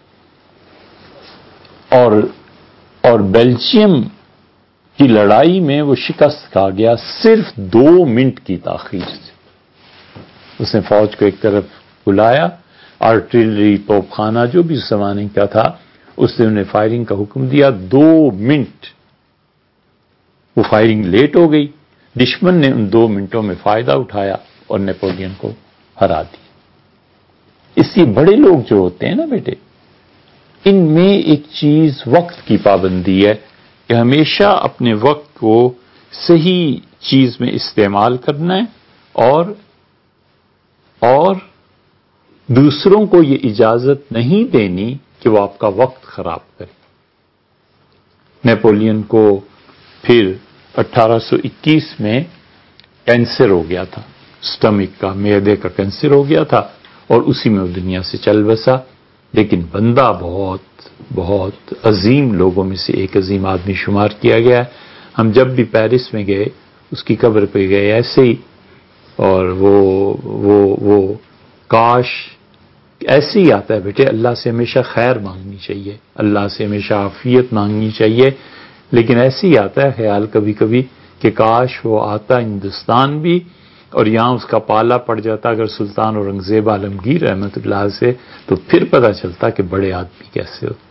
A: اور اور بیلجیم کی لڑائی میں وہ شکست کھا گیا صرف دو منٹ کی تاخیر سے۔ اس نے فوج کو ایک طرف بلایا، آرٹلری توپ خانہ جو بھی اس زمانے کا تھا، اس نے انہیں فائرنگ کا حکم دیا، دو منٹ وہ فائرنگ لیٹ ہو گئی، دشمن نے ان دو منٹوں میں فائدہ اٹھایا اور نیپولین کو ہرا دیا۔ اس لیے بڑے لوگ جو ہوتے ہیں نا بیٹے، ان میں ایک چیز وقت کی پابندی ہے کہ ہمیشہ اپنے وقت کو صحیح چیز میں استعمال کرنا ہے، اور اور دوسروں کو یہ اجازت نہیں دینی کہ وہ آپ کا وقت خراب کرے۔ نیپولین کو پھر اٹھارہ سو اکیس میں کینسر ہو گیا تھا، سٹمک کا، معدے کا کینسر ہو گیا تھا، اور اسی میں وہ دنیا سے چل بسا۔ لیکن بندہ بہت بہت عظیم لوگوں میں سے ایک عظیم آدمی شمار کیا گیا ہے۔ ہم جب بھی پیرس میں گئے اس کی قبر پہ گئے ایسے ہی، اور وہ وہ وہ کاش ایسے ہی آتا ہے بیٹے، اللہ سے ہمیشہ خیر مانگنی چاہیے، اللہ سے ہمیشہ عافیت مانگنی چاہیے، لیکن ایسے ہی آتا ہے خیال کبھی کبھی کہ کاش وہ آتا ہندوستان بھی، اور یہاں اس کا پالا پڑ جاتا اگر سلطان اورنگزیب عالمگیر رحمت اللہ سے، تو پھر پتہ چلتا کہ بڑے آدمی کیسے ہوتے۔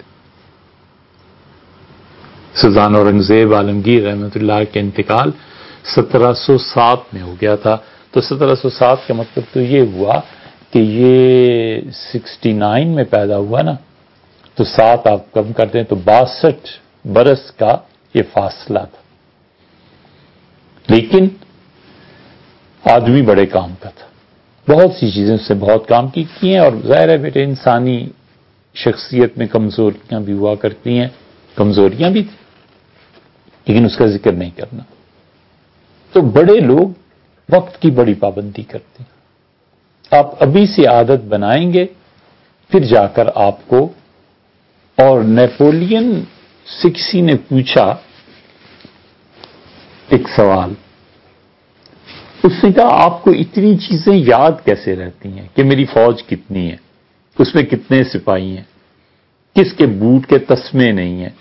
A: سلطان اورنگزیب عالمگیر رحمت اللہ کے انتقال سترہ سو سات میں ہو گیا تھا، تو سترہ سو سات کا مطلب تو یہ ہوا کہ یہ سکسٹی نائن میں پیدا ہوا نا، تو سات آپ کم کرتے ہیں تو باسٹھ برس کا یہ فاصلہ تھا، لیکن آدمی بڑے کام کا تھا، بہت سی چیزیں اس سے بہت کام کی کی ہیں، اور ظاہر ہے بیٹے انسانی شخصیت میں کمزوریاں بھی ہوا کرتی ہیں، کمزوریاں بھی تھیں، لیکن اس کا ذکر نہیں کرنا۔ تو بڑے لوگ وقت کی بڑی پابندی کرتے ہیں، آپ ابھی سے عادت بنائیں گے پھر جا کر آپ کو۔ اور نیپولین سے کسی نے پوچھا ایک سوال، اس نے کہا آپ کو اتنی چیزیں یاد کیسے رہتی ہیں کہ میری فوج کتنی ہے، اس میں کتنے سپاہی ہیں، کس کے بوٹ کے تسمے نہیں ہیں،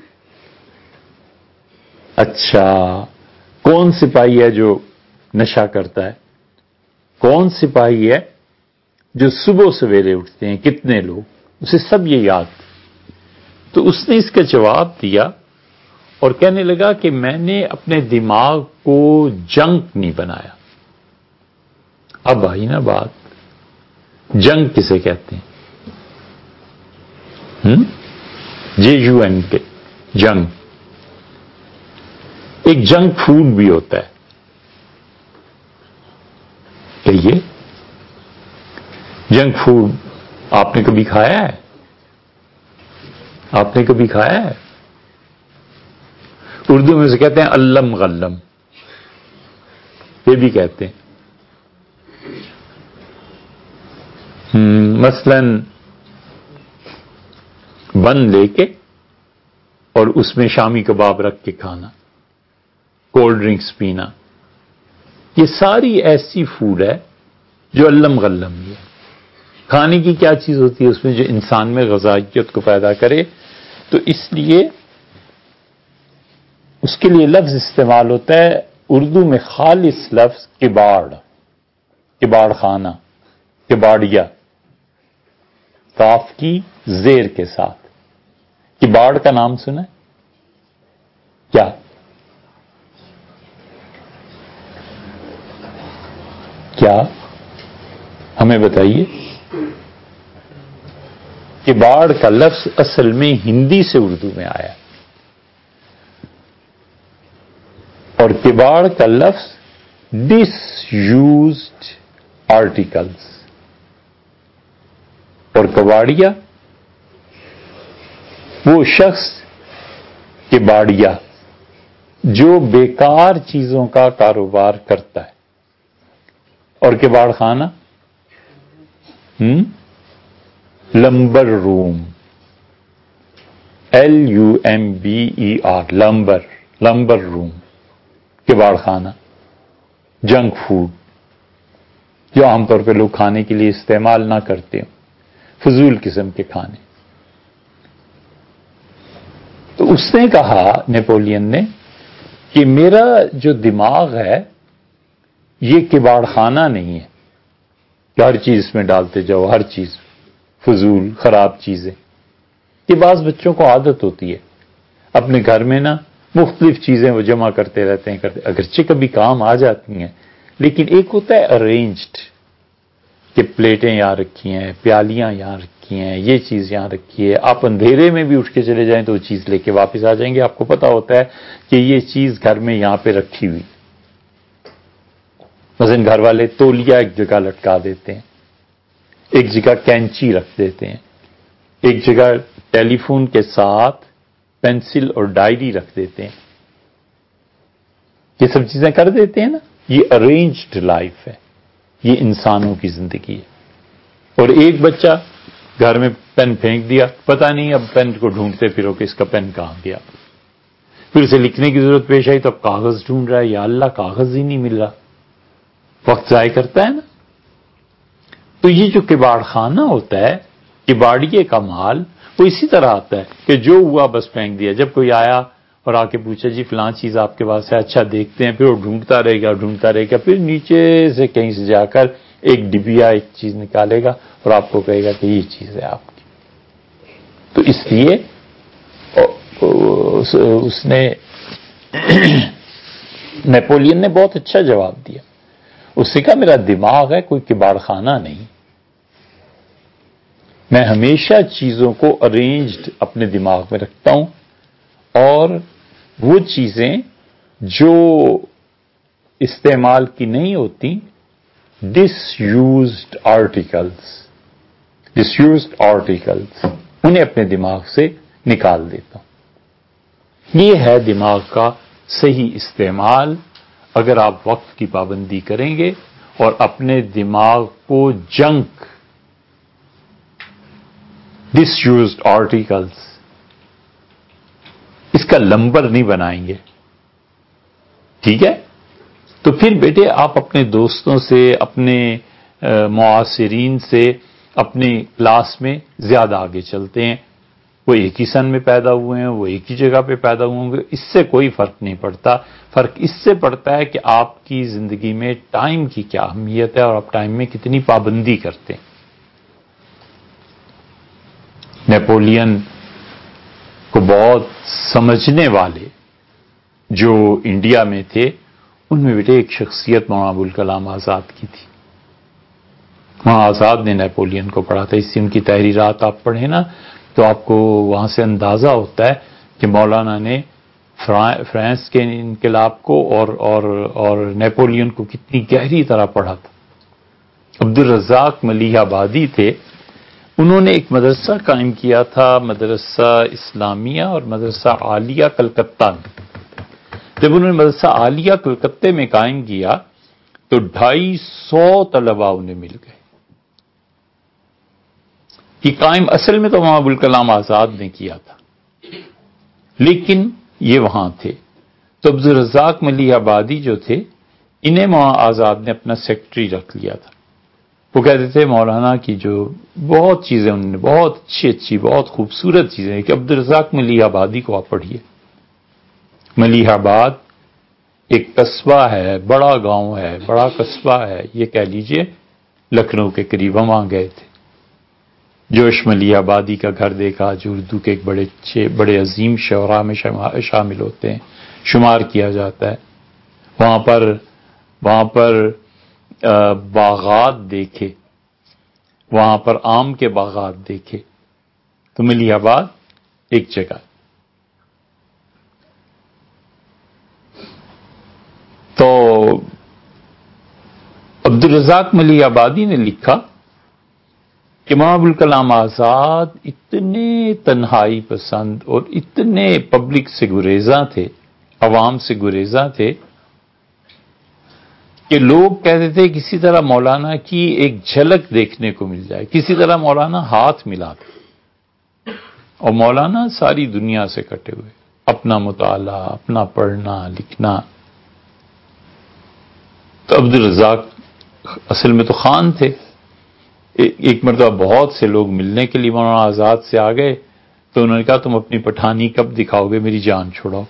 A: اچھا کون سپاہی ہے جو نشہ کرتا ہے، کون سپاہی ہے جو صبح سویرے اٹھتے ہیں، کتنے لوگ، اسے سب یہ یاد تھا۔ تو اس نے اس کا جواب دیا اور کہنے لگا کہ میں نے اپنے دماغ کو جنک نہیں بنایا۔ اب آئی نا بات، جنگ کسے کہتے ہیں؟ ہم جے یو این کے، جنگ۔ ایک جنک فوڈ بھی ہوتا ہے، کہیے جنک فوڈ آپ نے کبھی کھایا ہے؟ آپ نے کبھی کھایا ہے؟ اردو میں سے کہتے ہیں علم غلم، یہ بھی کہتے ہیں۔ مثلا بن لے کے اور اس میں شامی کباب رکھ کے کھانا، کولڈ ڈرنکس پینا، یہ ساری ایسی فوڈ ہے جو علم غلم ہے۔ کھانے کی کیا چیز ہوتی ہے اس میں جو انسان میں غذائیت کو پیدا کرے؟ تو اس لیے اس کے لیے لفظ استعمال ہوتا ہے اردو میں خالص لفظ کباڑ، کباڑ خانہ، کباڑیا، کاف کی زیر کے ساتھ۔ کباڑ کا نام سنا ہے کیا؟ کیا ہمیں بتائیے؟ کباڑ کا لفظ اصل میں ہندی سے اردو میں آیا، اور کباڑ کا لفظ ڈس یوزڈ آرٹیکلس، اور کباڑیا وہ شخص کباڑیا جو بیکار چیزوں کا کاروبار کرتا ہے، اور کباڑ خانہ ہم lumber room, L U M B E R, lumber, lumber room, کباڑ خانہ، جنک فوڈ جو عام طور پہ لوگ کھانے کے لیے استعمال نہ کرتے ہوں، فضول قسم کے کھانے۔ تو اس نے کہا، نیپولین نے، کہ میرا جو دماغ ہے یہ کباڑ خانہ نہیں ہے کہ ہر چیز اس میں ڈالتے جاؤ، ہر چیز فضول خراب چیزیں۔ کہ بعض بچوں کو عادت ہوتی ہے اپنے گھر میں نا مختلف چیزیں وہ جمع کرتے رہتے ہیں، کرتے اگرچہ کبھی کام آ جاتی ہیں، لیکن ایک ہوتا ہے ارینجڈ کہ پلیٹیں یہاں رکھی ہیں، پیالیاں یہاں رکھی ہیں، یہ چیز یہاں رکھی ہے، آپ اندھیرے میں بھی اٹھ کے چلے جائیں تو وہ چیز لے کے واپس آ جائیں گے، آپ کو پتا ہوتا ہے کہ یہ چیز گھر میں یہاں پہ رکھی ہوئی۔ مثلا گھر والے تولیہ ایک جگہ لٹکا دیتے ہیں، ایک جگہ کینچی رکھ دیتے ہیں، ایک جگہ ٹیلی فون کے ساتھ پینسل اور ڈائری رکھ دیتے ہیں، یہ سب چیزیں کر دیتے ہیں نا۔ یہ ارینجڈ لائف ہے، یہ انسانوں کی زندگی ہے۔ اور ایک بچہ گھر میں پین پھینک دیا، پتہ نہیں اب پین کو ڈھونڈتے پھرو کہ اس کا پین کہاں گیا، پھر اسے لکھنے کی ضرورت پیش آئی تو اب کاغذ ڈھونڈ رہا ہے، یا اللہ کاغذ ہی نہیں مل رہا، وقت ضائع کرتا ہے نا۔ تو یہ جو کباڑ خانہ ہوتا ہے، کباڑیے کا مال، وہ اسی طرح آتا ہے کہ جو ہوا بس پھینک دیا۔ جب کوئی آیا اور آ کے پوچھا جی فلاں چیز آپ کے پاس ہے، اچھا دیکھتے ہیں، پھر وہ ڈھونڈتا رہے گا ڈھونڈتا رہے گا، پھر نیچے سے کہیں سے جا کر ایک ڈبیا ایک چیز نکالے گا اور آپ کو کہے گا کہ یہ چیز ہے آپ کی۔ تو اس لیے اس نے نیپولین نے بہت اچھا جواب دیا، اس نے کہا میرا دماغ ہے کوئی کباڑ خانہ نہیں، میں ہمیشہ چیزوں کو ارینجڈ اپنے دماغ میں رکھتا ہوں، اور وہ چیزیں جو استعمال کی نہیں ہوتی، disused articles, disused articles انہیں اپنے دماغ سے نکال دیتا ہوں۔ یہ ہے دماغ کا صحیح استعمال اگر آپ وقت کی پابندی کریں گے اور اپنے دماغ کو جنک ڈس یوزڈ آرٹیکلس اس کا لمبر نہیں بنائیں گے، ٹھیک ہے؟ تو پھر بیٹے آپ اپنے دوستوں سے، اپنے معاصرین سے، اپنے کلاس میں زیادہ آگے چلتے ہیں، وہ ایک ہی سن میں پیدا ہوئے ہیں، وہ ایک ہی جگہ پہ پیدا ہوئے ہوں گے، اس سے کوئی فرق نہیں پڑتا۔ فرق اس سے پڑتا ہے کہ آپ کی زندگی میں ٹائم کی کیا اہمیت ہے اور آپ ٹائم میں کتنی پابندی کرتے ہیں۔ نیپولین کو بہت سمجھنے والے جو انڈیا میں تھے، ان میں بیٹے ایک شخصیت مولانا ابوالکلام آزاد کی تھی۔ مولانا آزاد نے نیپولین کو پڑھا تھا، اس سے ان کی تحریرات آپ پڑھیں نا تو آپ کو وہاں سے اندازہ ہوتا ہے کہ مولانا نے فرانس کے انقلاب کو اور اور اور نیپولین کو کتنی گہری طرح پڑھا تھا۔ عبدالرزاق ملیح آبادی تھے، انہوں نے ایک مدرسہ قائم کیا تھا، مدرسہ اسلامیہ اور مدرسہ عالیہ کلکتہ میں۔ جب انہوں نے مدرسہ عالیہ کلکتے میں قائم کیا تو ڈھائی سو طلباء انہیں مل گئے. یہ قائم اصل میں تو وہاں ابوالکلام آزاد نے کیا تھا، لیکن یہ وہاں تھے. تو عبدالرزاق ملیح آبادی جو تھے، انہیں مولانا آزاد نے اپنا سیکٹری رکھ لیا تھا. وہ کہتے تھے مولانا کی جو بہت چیزیں انہوں نے بہت اچھی اچھی بہت خوبصورت چیزیں کہ عبدالرزاق ملیح آبادی کو آپ پڑھیے. ملیح آباد ایک قصبہ ہے، بڑا گاؤں ہے، بڑا قصبہ ہے، یہ کہہ لیجئے لکھنؤ کے قریب. ہم وہاں گئے تھے، جوش ملیح آبادی کا گھر دیکھا جو اردو کے ایک بڑے اچھے بڑے عظیم شعراء میں شامل ہوتے ہیں، شمار کیا جاتا ہے. وہاں پر وہاں پر باغات دیکھے، وہاں پر آم کے باغات دیکھے. تو ملیح آباد ایک جگہ. تو عبدالرزاق ملیح آبادی نے لکھا کہ مولانا ابوالکلام آزاد اتنے تنہائی پسند اور اتنے پبلک سے گریزاں تھے، عوام سے گریزاں تھے کہ لوگ کہتے تھے کسی طرح مولانا کی ایک جھلک دیکھنے کو مل جائے، کسی طرح مولانا ہاتھ ملا دے. اور مولانا ساری دنیا سے کٹے ہوئے، اپنا مطالعہ، اپنا پڑھنا لکھنا. تو عبدالرزاق اصل میں تو خان تھے. ایک مرتبہ بہت سے لوگ ملنے کے لیے مولانا آزاد سے آ گئے تو انہوں نے کہا تم اپنی پٹھانی کب دکھاؤ گے، میری جان چھوڑاؤ.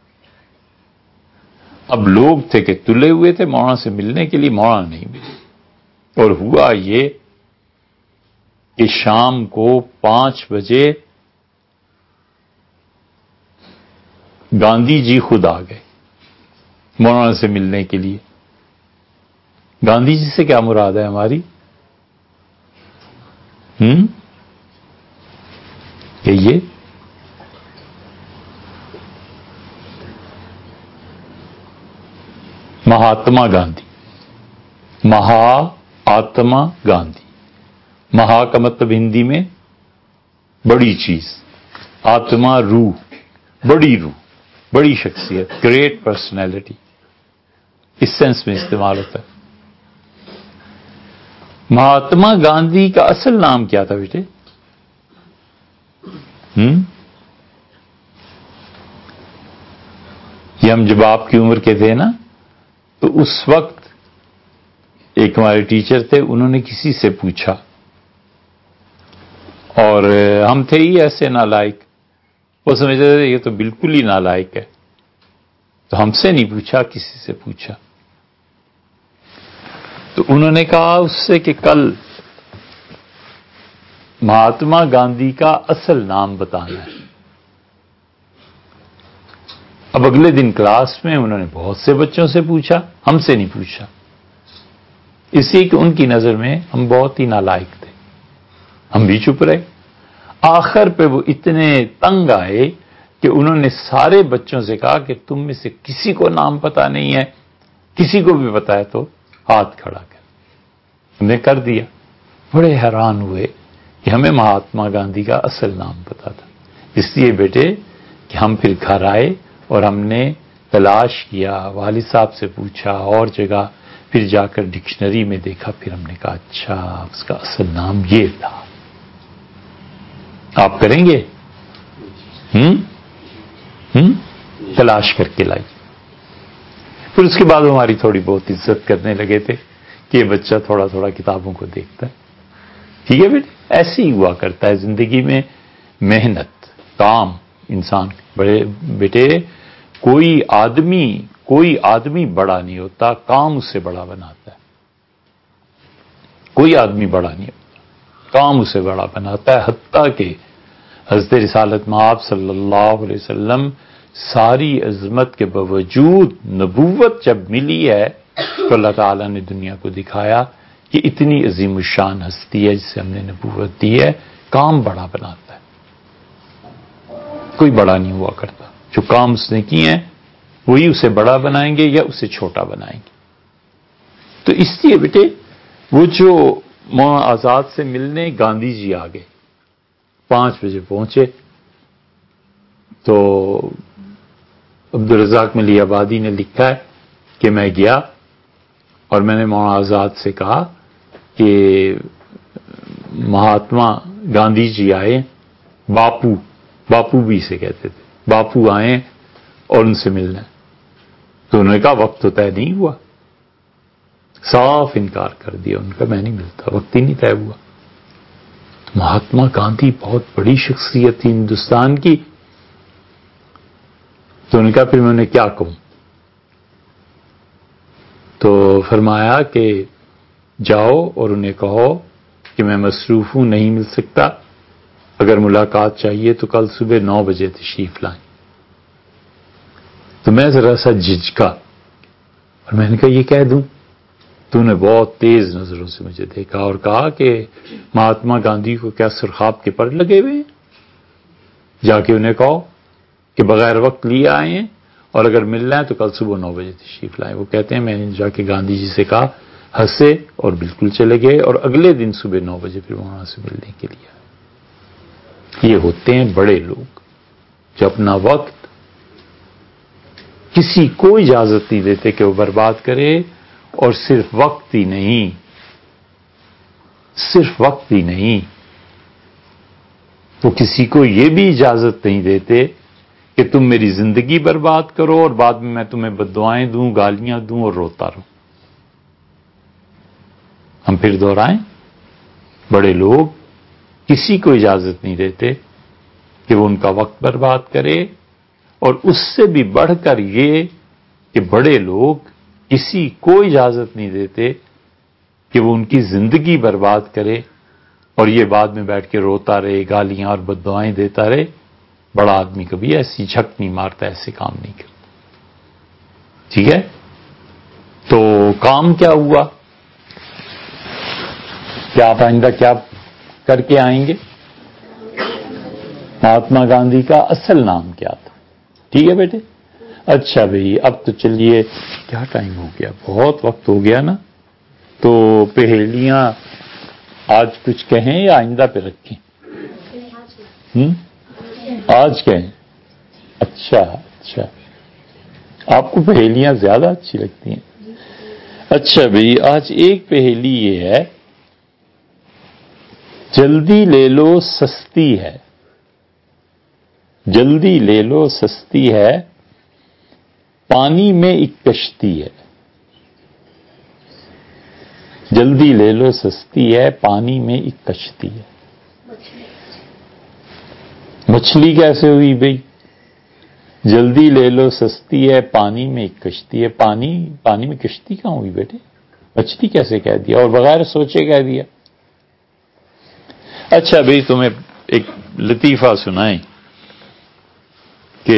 A: اب لوگ تھے کہ تلے ہوئے تھے مولانا سے ملنے کے لیے، مولانا نہیں ملے. اور ہوا یہ کہ شام کو پانچ بجے گاندھی جی خود آ گئے مولانا سے ملنے کے لیے. گاندھی جی سے کیا مراد ہے ہماری؟ ہم کہیے. مہاتما گاندھی. مہا آتما گاندھی. مہا کا مطلب ہندی میں بڑی چیز، آتما روح، بڑی روح، بڑی شخصیت، گریٹ پرسنالٹی، اس سینس میں استعمال ہوتا ہے. مہاتما گاندھی کا اصل نام کیا تھا بیٹے؟ ہم یہ ہم جب آپ کی عمر کے تھے نا تو اس وقت ایک ہمارے ٹیچر تھے، انہوں نے کسی سے پوچھا اور ہم تھے ہی ایسے نالائق، وہ سمجھتے تھے یہ تو بالکل ہی نالائق ہے، تو ہم سے نہیں پوچھا، کسی سے پوچھا. تو انہوں نے کہا اس سے کہ کل مہاتما گاندھی کا اصل نام بتانا ہے. اب اگلے دن کلاس میں انہوں نے بہت سے بچوں سے پوچھا، ہم سے نہیں پوچھا، اس لیے کہ ان کی نظر میں ہم بہت ہی نالائق تھے. ہم بھی چپ رہے. آخر پہ وہ اتنے تنگ آئے کہ انہوں نے سارے بچوں سے کہا کہ تم میں سے کسی کو نام پتہ نہیں ہے، کسی کو بھی پتہ ہے تو ہاتھ کھڑا کر. ہم نے کر دیا. بڑے حیران ہوئے کہ ہمیں مہاتما گاندھی کا اصل نام پتا تھا. اس لیے بیٹے کہ ہم پھر گھر آئے اور ہم نے تلاش کیا، والد صاحب سے پوچھا اور جگہ، پھر جا کر ڈکشنری میں دیکھا، پھر ہم نے کہا اچھا اس کا اصل نام یہ تھا. آپ کریں گے؟ ہم ہم تلاش کر کے لائیے. پھر اس کے بعد ہماری تھوڑی بہت عزت کرنے لگے تھے کہ یہ بچہ تھوڑا تھوڑا کتابوں کو دیکھتا ہے. ٹھیک ہے بیٹے، ایسے ہی ہوا کرتا ہے زندگی میں. محنت، کام، انسان بڑے بیٹے کوئی آدمی کوئی آدمی بڑا نہیں ہوتا، کام اس سے بڑا بناتا ہے. کوئی آدمی بڑا نہیں ہوتا، کام اسے بڑا بناتا ہے. حتیٰ کہ حضرت رسالت مآب صلی اللہ علیہ وسلم ساری عظمت کے باوجود نبوت جب ملی ہے تو اللہ تعالیٰ نے دنیا کو دکھایا کہ اتنی عظیم الشان ہستی ہے جسے ہم نے نبوت دی ہے، کام بڑا بناتا ہے. کوئی بڑا نہیں ہوا کرتا. جو کام اس نے کیے ہیں وہی اسے بڑا بنائیں گے یا اسے چھوٹا بنائیں گے. تو اس لیے بیٹے وہ جو مولانا آزاد سے ملنے گاندھی جی آ گئے، پانچ بجے پہنچے تو عبدالرزاق ملی آبادی نے لکھا ہے کہ میں گیا اور میں نے مولانا آزاد سے کہا کہ مہاتما گاندھی جی آئے، باپو باپو بھی سے کہتے تھے، باپو آئے اور ان سے ملنا ہے۔ تو انہوں نے کہا وقت تو طے نہیں ہوا، صاف انکار کر دیا ان کا، میں نہیں ملتا، وقت ہی نہیں طے ہوا۔ مہاتما گاندھی بہت بڑی شخصیت تھی ہندوستان کی۔ تو انہوں نے کہا پھر میں انہیں کیا کہوں؟ تو فرمایا کہ جاؤ اور انہیں کہو کہ میں مصروف ہوں، نہیں مل سکتا، اگر ملاقات چاہیے تو کل صبح نو بجے تشریف لائیں۔ تو میں ذرا سا جھجکا اور میں نے کہا یہ کہہ دوں؟ تو نے بہت تیز نظروں سے مجھے دیکھا اور کہا کہ مہاتما گاندھی کو کیا سرخاب کے پر لگے ہوئے ہیں؟ جا کے انہیں کہو کہ بغیر وقت لیے آئے ہیں اور اگر ملنا ہے تو کل صبح نو بجے تشریف لائیں۔ وہ کہتے ہیں میں نے جا کے گاندھی جی سے کہا، ہنسے اور بالکل چلے گئے، اور اگلے دن صبح نو بجے پھر وہاں سے ملنے کے لیے آئے۔ یہ ہوتے ہیں بڑے لوگ جو اپنا وقت کسی کو اجازت نہیں دیتے کہ وہ برباد کرے، اور صرف وقت ہی نہیں صرف وقت ہی نہیں وہ کسی کو یہ بھی اجازت نہیں دیتے کہ تم میری زندگی برباد کرو اور بعد میں میں تمہیں بددعائیں دوں، گالیاں دوں اور روتا رہوں۔ ہم پھر دہرائیں، بڑے لوگ کسی کو اجازت نہیں دیتے کہ وہ ان کا وقت برباد کرے، اور اس سے بھی بڑھ کر یہ کہ بڑے لوگ کسی کو اجازت نہیں دیتے کہ وہ ان کی زندگی برباد کرے اور یہ بعد میں بیٹھ کے روتا رہے، گالیاں اور بددعائیں دیتا رہے۔ بڑا آدمی کبھی ایسی جھک نہیں مارتا، ایسے کام نہیں کرتا۔ ٹھیک ہے؟ تو کام کیا ہوا کہ آپ آئندہ کیا کر کے آئیں گے؟ مہاتما گاندھی کا اصل نام کیا تھا؟ ٹھیک ہے بیٹے؟ اچھا بھئی، اب تو چلیے، کیا ٹائم ہو گیا؟ بہت وقت ہو گیا نا۔ تو پہیلیاں آج کچھ کہیں یا آئندہ پہ رکھیں؟ ہم؟ آج کہیں؟ اچھا اچھا، آپ کو پہیلیاں زیادہ اچھی لگتی ہیں؟ اچھا بھئی، آج ایک پہیلی یہ ہے، جلدی لے لو سستی ہے، جلدی لے لو سستی ہے، پانی میں ایک کشتی ہے۔ جلدی لے لو سستی ہے، پانی میں ایک کشتی ہے۔ مچھلی کیسے ہوئی بھئی؟ جلدی لے لو سستی ہے، پانی میں ایک کشتی ہے۔ پانی پانی میں کشتی کہاں ہوئی بیٹے؟ مچھلی کیسے کہہ دیا اور بغیر سوچے کہہ دیا؟ اچھا بھئی، تمہیں ایک لطیفہ سنائیں کہ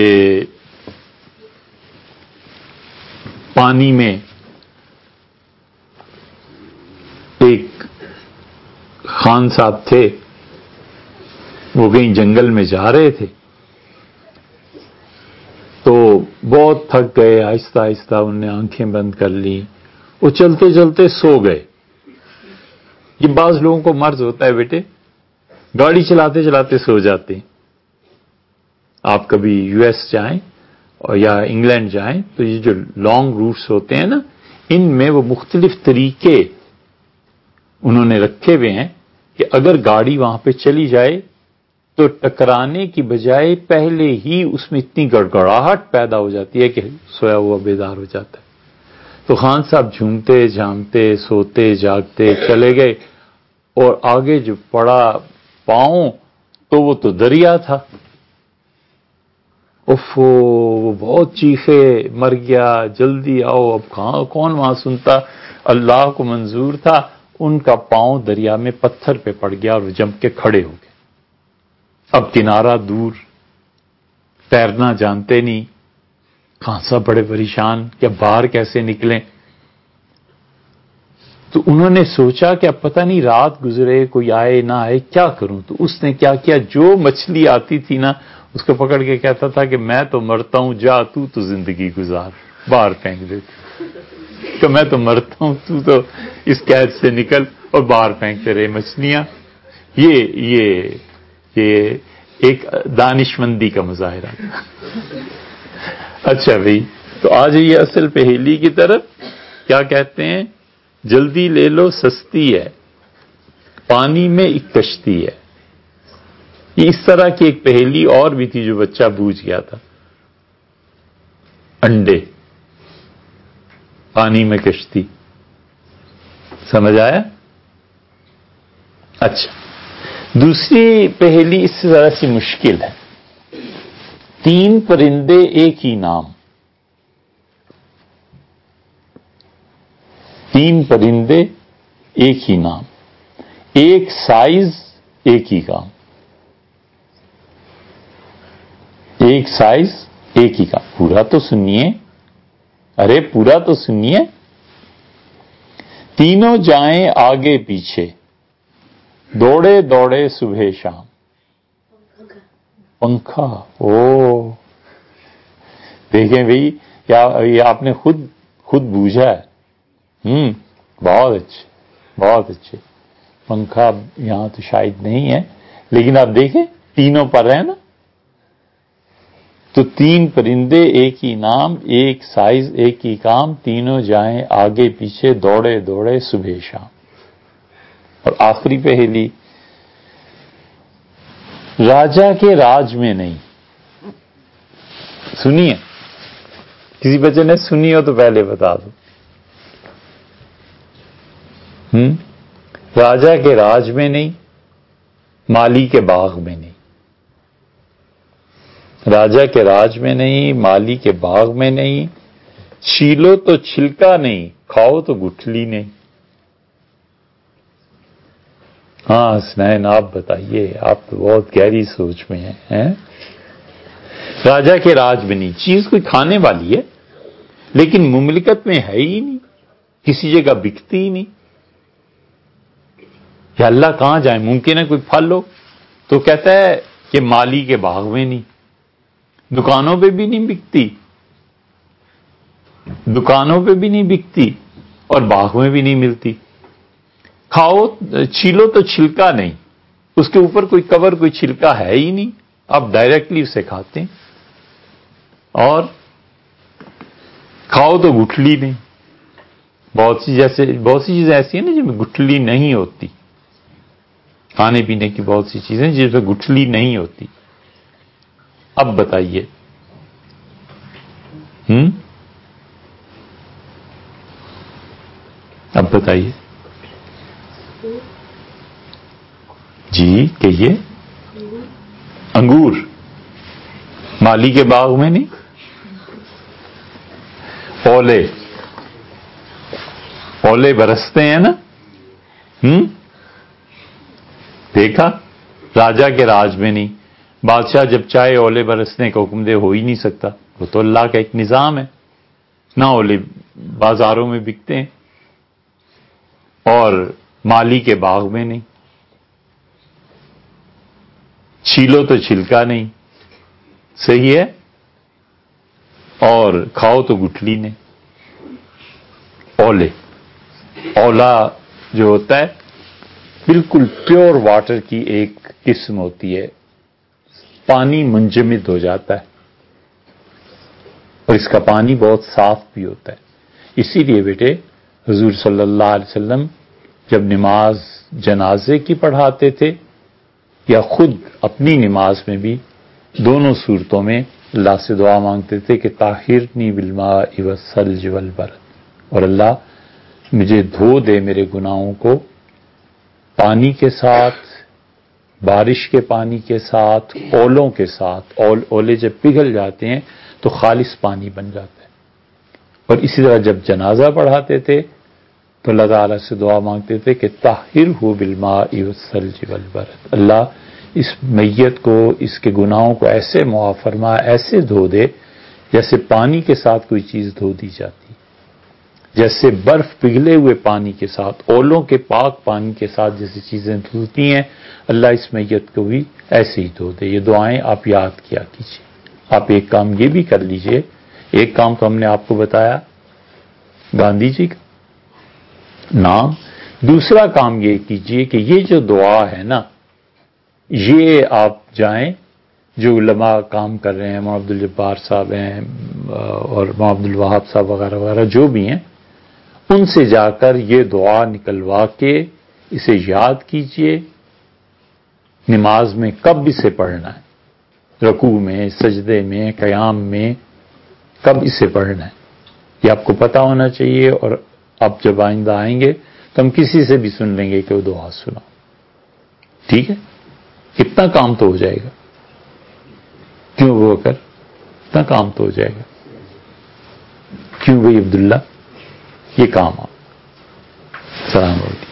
A: پانی میں ایک خان صاحب تھے، وہ کہیں جنگل میں جا رہے تھے، تو بہت تھک گئے، آہستہ آہستہ انہوں نے آنکھیں بند کر لی، وہ چلتے چلتے سو گئے۔ یہ بعض لوگوں کو مرض ہوتا ہے بیٹے، گاڑی چلاتے چلاتے سو جاتے ہیں۔ آپ کبھی یو ایس جائیں اور یا انگلینڈ جائیں تو یہ جو لانگ روٹس ہوتے ہیں نا، ان میں وہ مختلف طریقے انہوں نے رکھے ہوئے ہیں کہ اگر گاڑی وہاں پہ چلی جائے تو ٹکرانے کی بجائے پہلے ہی اس میں اتنی گڑگڑاہٹ پیدا ہو جاتی ہے کہ سویا ہوا بیدار ہو جاتا ہے۔ تو خان صاحب جھومتے جھامتے سوتے جاگتے چلے گئے، اور آگے جو پڑا پاؤں تو وہ تو دریا تھا۔ اف وہ بہت چیخے، مر گیا، جلدی آؤ۔ اب کہاں کون وہاں سنتا، اللہ کو منظور تھا، ان کا پاؤں دریا میں پتھر پہ پڑ گیا اور جم کے کھڑے ہو گئے۔ اب کنارہ دور، تیرنا جانتے نہیں، خان صاحب بڑے پریشان کہ اب باہر کیسے نکلیں۔ تو انہوں نے سوچا کہ اب پتہ نہیں رات گزرے، کوئی آئے نہ آئے، کیا کروں؟ تو اس نے کیا کیا، جو مچھلی آتی تھی نا اس کو پکڑ کے کہتا تھا کہ میں تو مرتا ہوں، جا تو تو زندگی گزار، باہر پھینک دیتا کہ میں تو مرتا ہوں، تو تو اس قید سے نکل، اور باہر پھینکتے رہے مچھلیاں۔ یہ یہ یہ ایک دانشمندی کا مظاہرہ تھا۔ اچھا بھائی، تو آ جائیے اصل پہیلی کی طرف. کیا کہتے ہیں؟ جلدی لے لو سستی ہے، پانی میں ایک کشتی ہے. یہ اس طرح کی ایک پہیلی اور بھی تھی جو بچہ بوجھ گیا تھا. انڈے، پانی میں کشتی. سمجھ آیا؟ اچھا، دوسری پہیلی اس سے ذرا سی مشکل ہے. تین پرندے ایک ہی نام. تین پرندے ایک ہی نام، ایک سائز ایک ہی کام. ایک سائز ایک ہی کام. پورا تو سنیے، ارے پورا تو سنیے. تینوں جائیں آگے پیچھے، دوڑے دوڑے صبح شام. پنکھا. او دیکھیں بھائی، یہ آپ نے خود خود بوجھا ہے. ہم بہت اچھے، بہت اچھے. پنکھا یہاں تو شاید نہیں ہے، لیکن آپ دیکھیں تینوں پر ہے نا. تو تین پرندے ایک ہی نام، ایک سائز ایک ہی کام، تینوں جائیں آگے پیچھے، دوڑے دوڑے صبح شام. اور آخری پہیلی، راجا کے راج میں نہیں. سنیے، کسی بچے نے سنی ہو تو پہلے بتا دو. ہم راجا کے راج میں نہیں، مالی کے باغ میں نہیں. راجا کے راج میں نہیں، مالی کے باغ میں نہیں، چھیلو تو چھلکا نہیں، کھاؤ تو گٹھلی نہیں. ہاں حسنین آپ بتائیے، آپ تو بہت گہری سوچ میں ہیں. راجا کے راج میں نہیں، چیز کوئی کھانے والی ہے لیکن مملکت میں ہے ہی نہیں، کسی جگہ بکتی ہی نہیں. یا اللہ کہاں جائیں؟ ممکن ہے کوئی پھل ہو تو کہتا ہے کہ مالی کے باغ میں نہیں. دکانوں پہ بھی نہیں بکتی، دکانوں پہ بھی نہیں بکتی اور باغ میں بھی نہیں ملتی. کھاؤ، چھیلو تو چھلکا نہیں، اس کے اوپر کوئی کور کوئی چھلکا ہے ہی نہیں، آپ ڈائریکٹلی اسے کھاتے ہیں. اور کھاؤ تو گٹھلی نہیں. بہت سی جیسے بہت سی چیزیں ایسی ہیں نا جن میں گٹھلی نہیں ہوتی. کھانے پینے کی بہت سی چیزیں جس میں گٹھلی نہیں ہوتی. اب بتائیے. ہم اب بتائیے جی، کہیے. انگور مالی کے باغ میں نہیں. اولے، اولے برستے ہیں نا. ہم دیکھا، راجا کے راج میں نہیں. بادشاہ جب چاہے اولے برسنے کا حکم دے، ہو ہی نہیں سکتا. وہ تو اللہ کا ایک نظام ہے. نہ اولے بازاروں میں بکتے ہیں اور مالی کے باغ میں نہیں. چھیلو تو چھلکا نہیں، صحیح ہے، اور کھاؤ تو گٹھلی نہیں. اولے، اولا جو ہوتا ہے بالکل پیور واٹر کی ایک قسم ہوتی ہے، پانی منجمد ہو جاتا ہے اور اس کا پانی بہت صاف بھی ہوتا ہے. اسی لیے بیٹے حضور صلی اللہ علیہ وسلم جب نماز جنازے کی پڑھاتے تھے یا خود اپنی نماز میں بھی دونوں صورتوں میں اللہ سے دعا مانگتے تھے کہ طاہرنی بالماء والثلج والبرد، اور اللہ مجھے دھو دے میرے گناہوں کو پانی کے ساتھ، بارش کے پانی کے ساتھ، اولوں کے ساتھ. اول اولے جب پگھل جاتے ہیں تو خالص پانی بن جاتا ہے. اور اسی طرح جب جنازہ پڑھاتے تھے تو اللہ تعالیٰ سے دعا مانگتے تھے کہ طاہرہ بالماء والثلج والبرد، اللہ اس میت کو، اس کے گناہوں کو ایسے معاف فرما، ایسے دھو دے جیسے پانی کے ساتھ کوئی چیز دھو دی جاتی، جیسے برف پگھلے ہوئے پانی کے ساتھ، اولوں کے پاک پانی کے ساتھ جیسی چیزیں دھوتی ہیں، اللہ اس میت کو بھی ایسے ہی دھو دے. یہ دعائیں آپ یاد کیا کیجیے. آپ ایک کام یہ بھی کر لیجئے، ایک کام تو ہم نے آپ کو بتایا گاندھی جی کا نام، دوسرا کام یہ کیجئے کہ یہ جو دعا ہے نا، یہ آپ جائیں جو علماء کام کر رہے ہیں، مولانا عبد الجبار صاحب ہیں اور مولانا عبد الوہاب صاحب وغیرہ وغیرہ جو بھی ہیں، ان سے جا کر یہ دعا نکلوا کے اسے یاد کیجئے. نماز میں کب اسے پڑھنا ہے، رکوع میں، سجدے میں، قیام میں، کب اسے پڑھنا ہے، یہ آپ کو پتا ہونا چاہیے. اور آپ جب آئندہ آئیں گے تو ہم کسی سے بھی سن لیں گے کہ وہ دعا سنا. ٹھیک ہے؟ اتنا کام تو ہو جائے گا. کیوں وہ کر اتنا کام تو ہو جائے گا. کیوں بھائی عبداللہ، یہ کام آپ. السلام علیکم.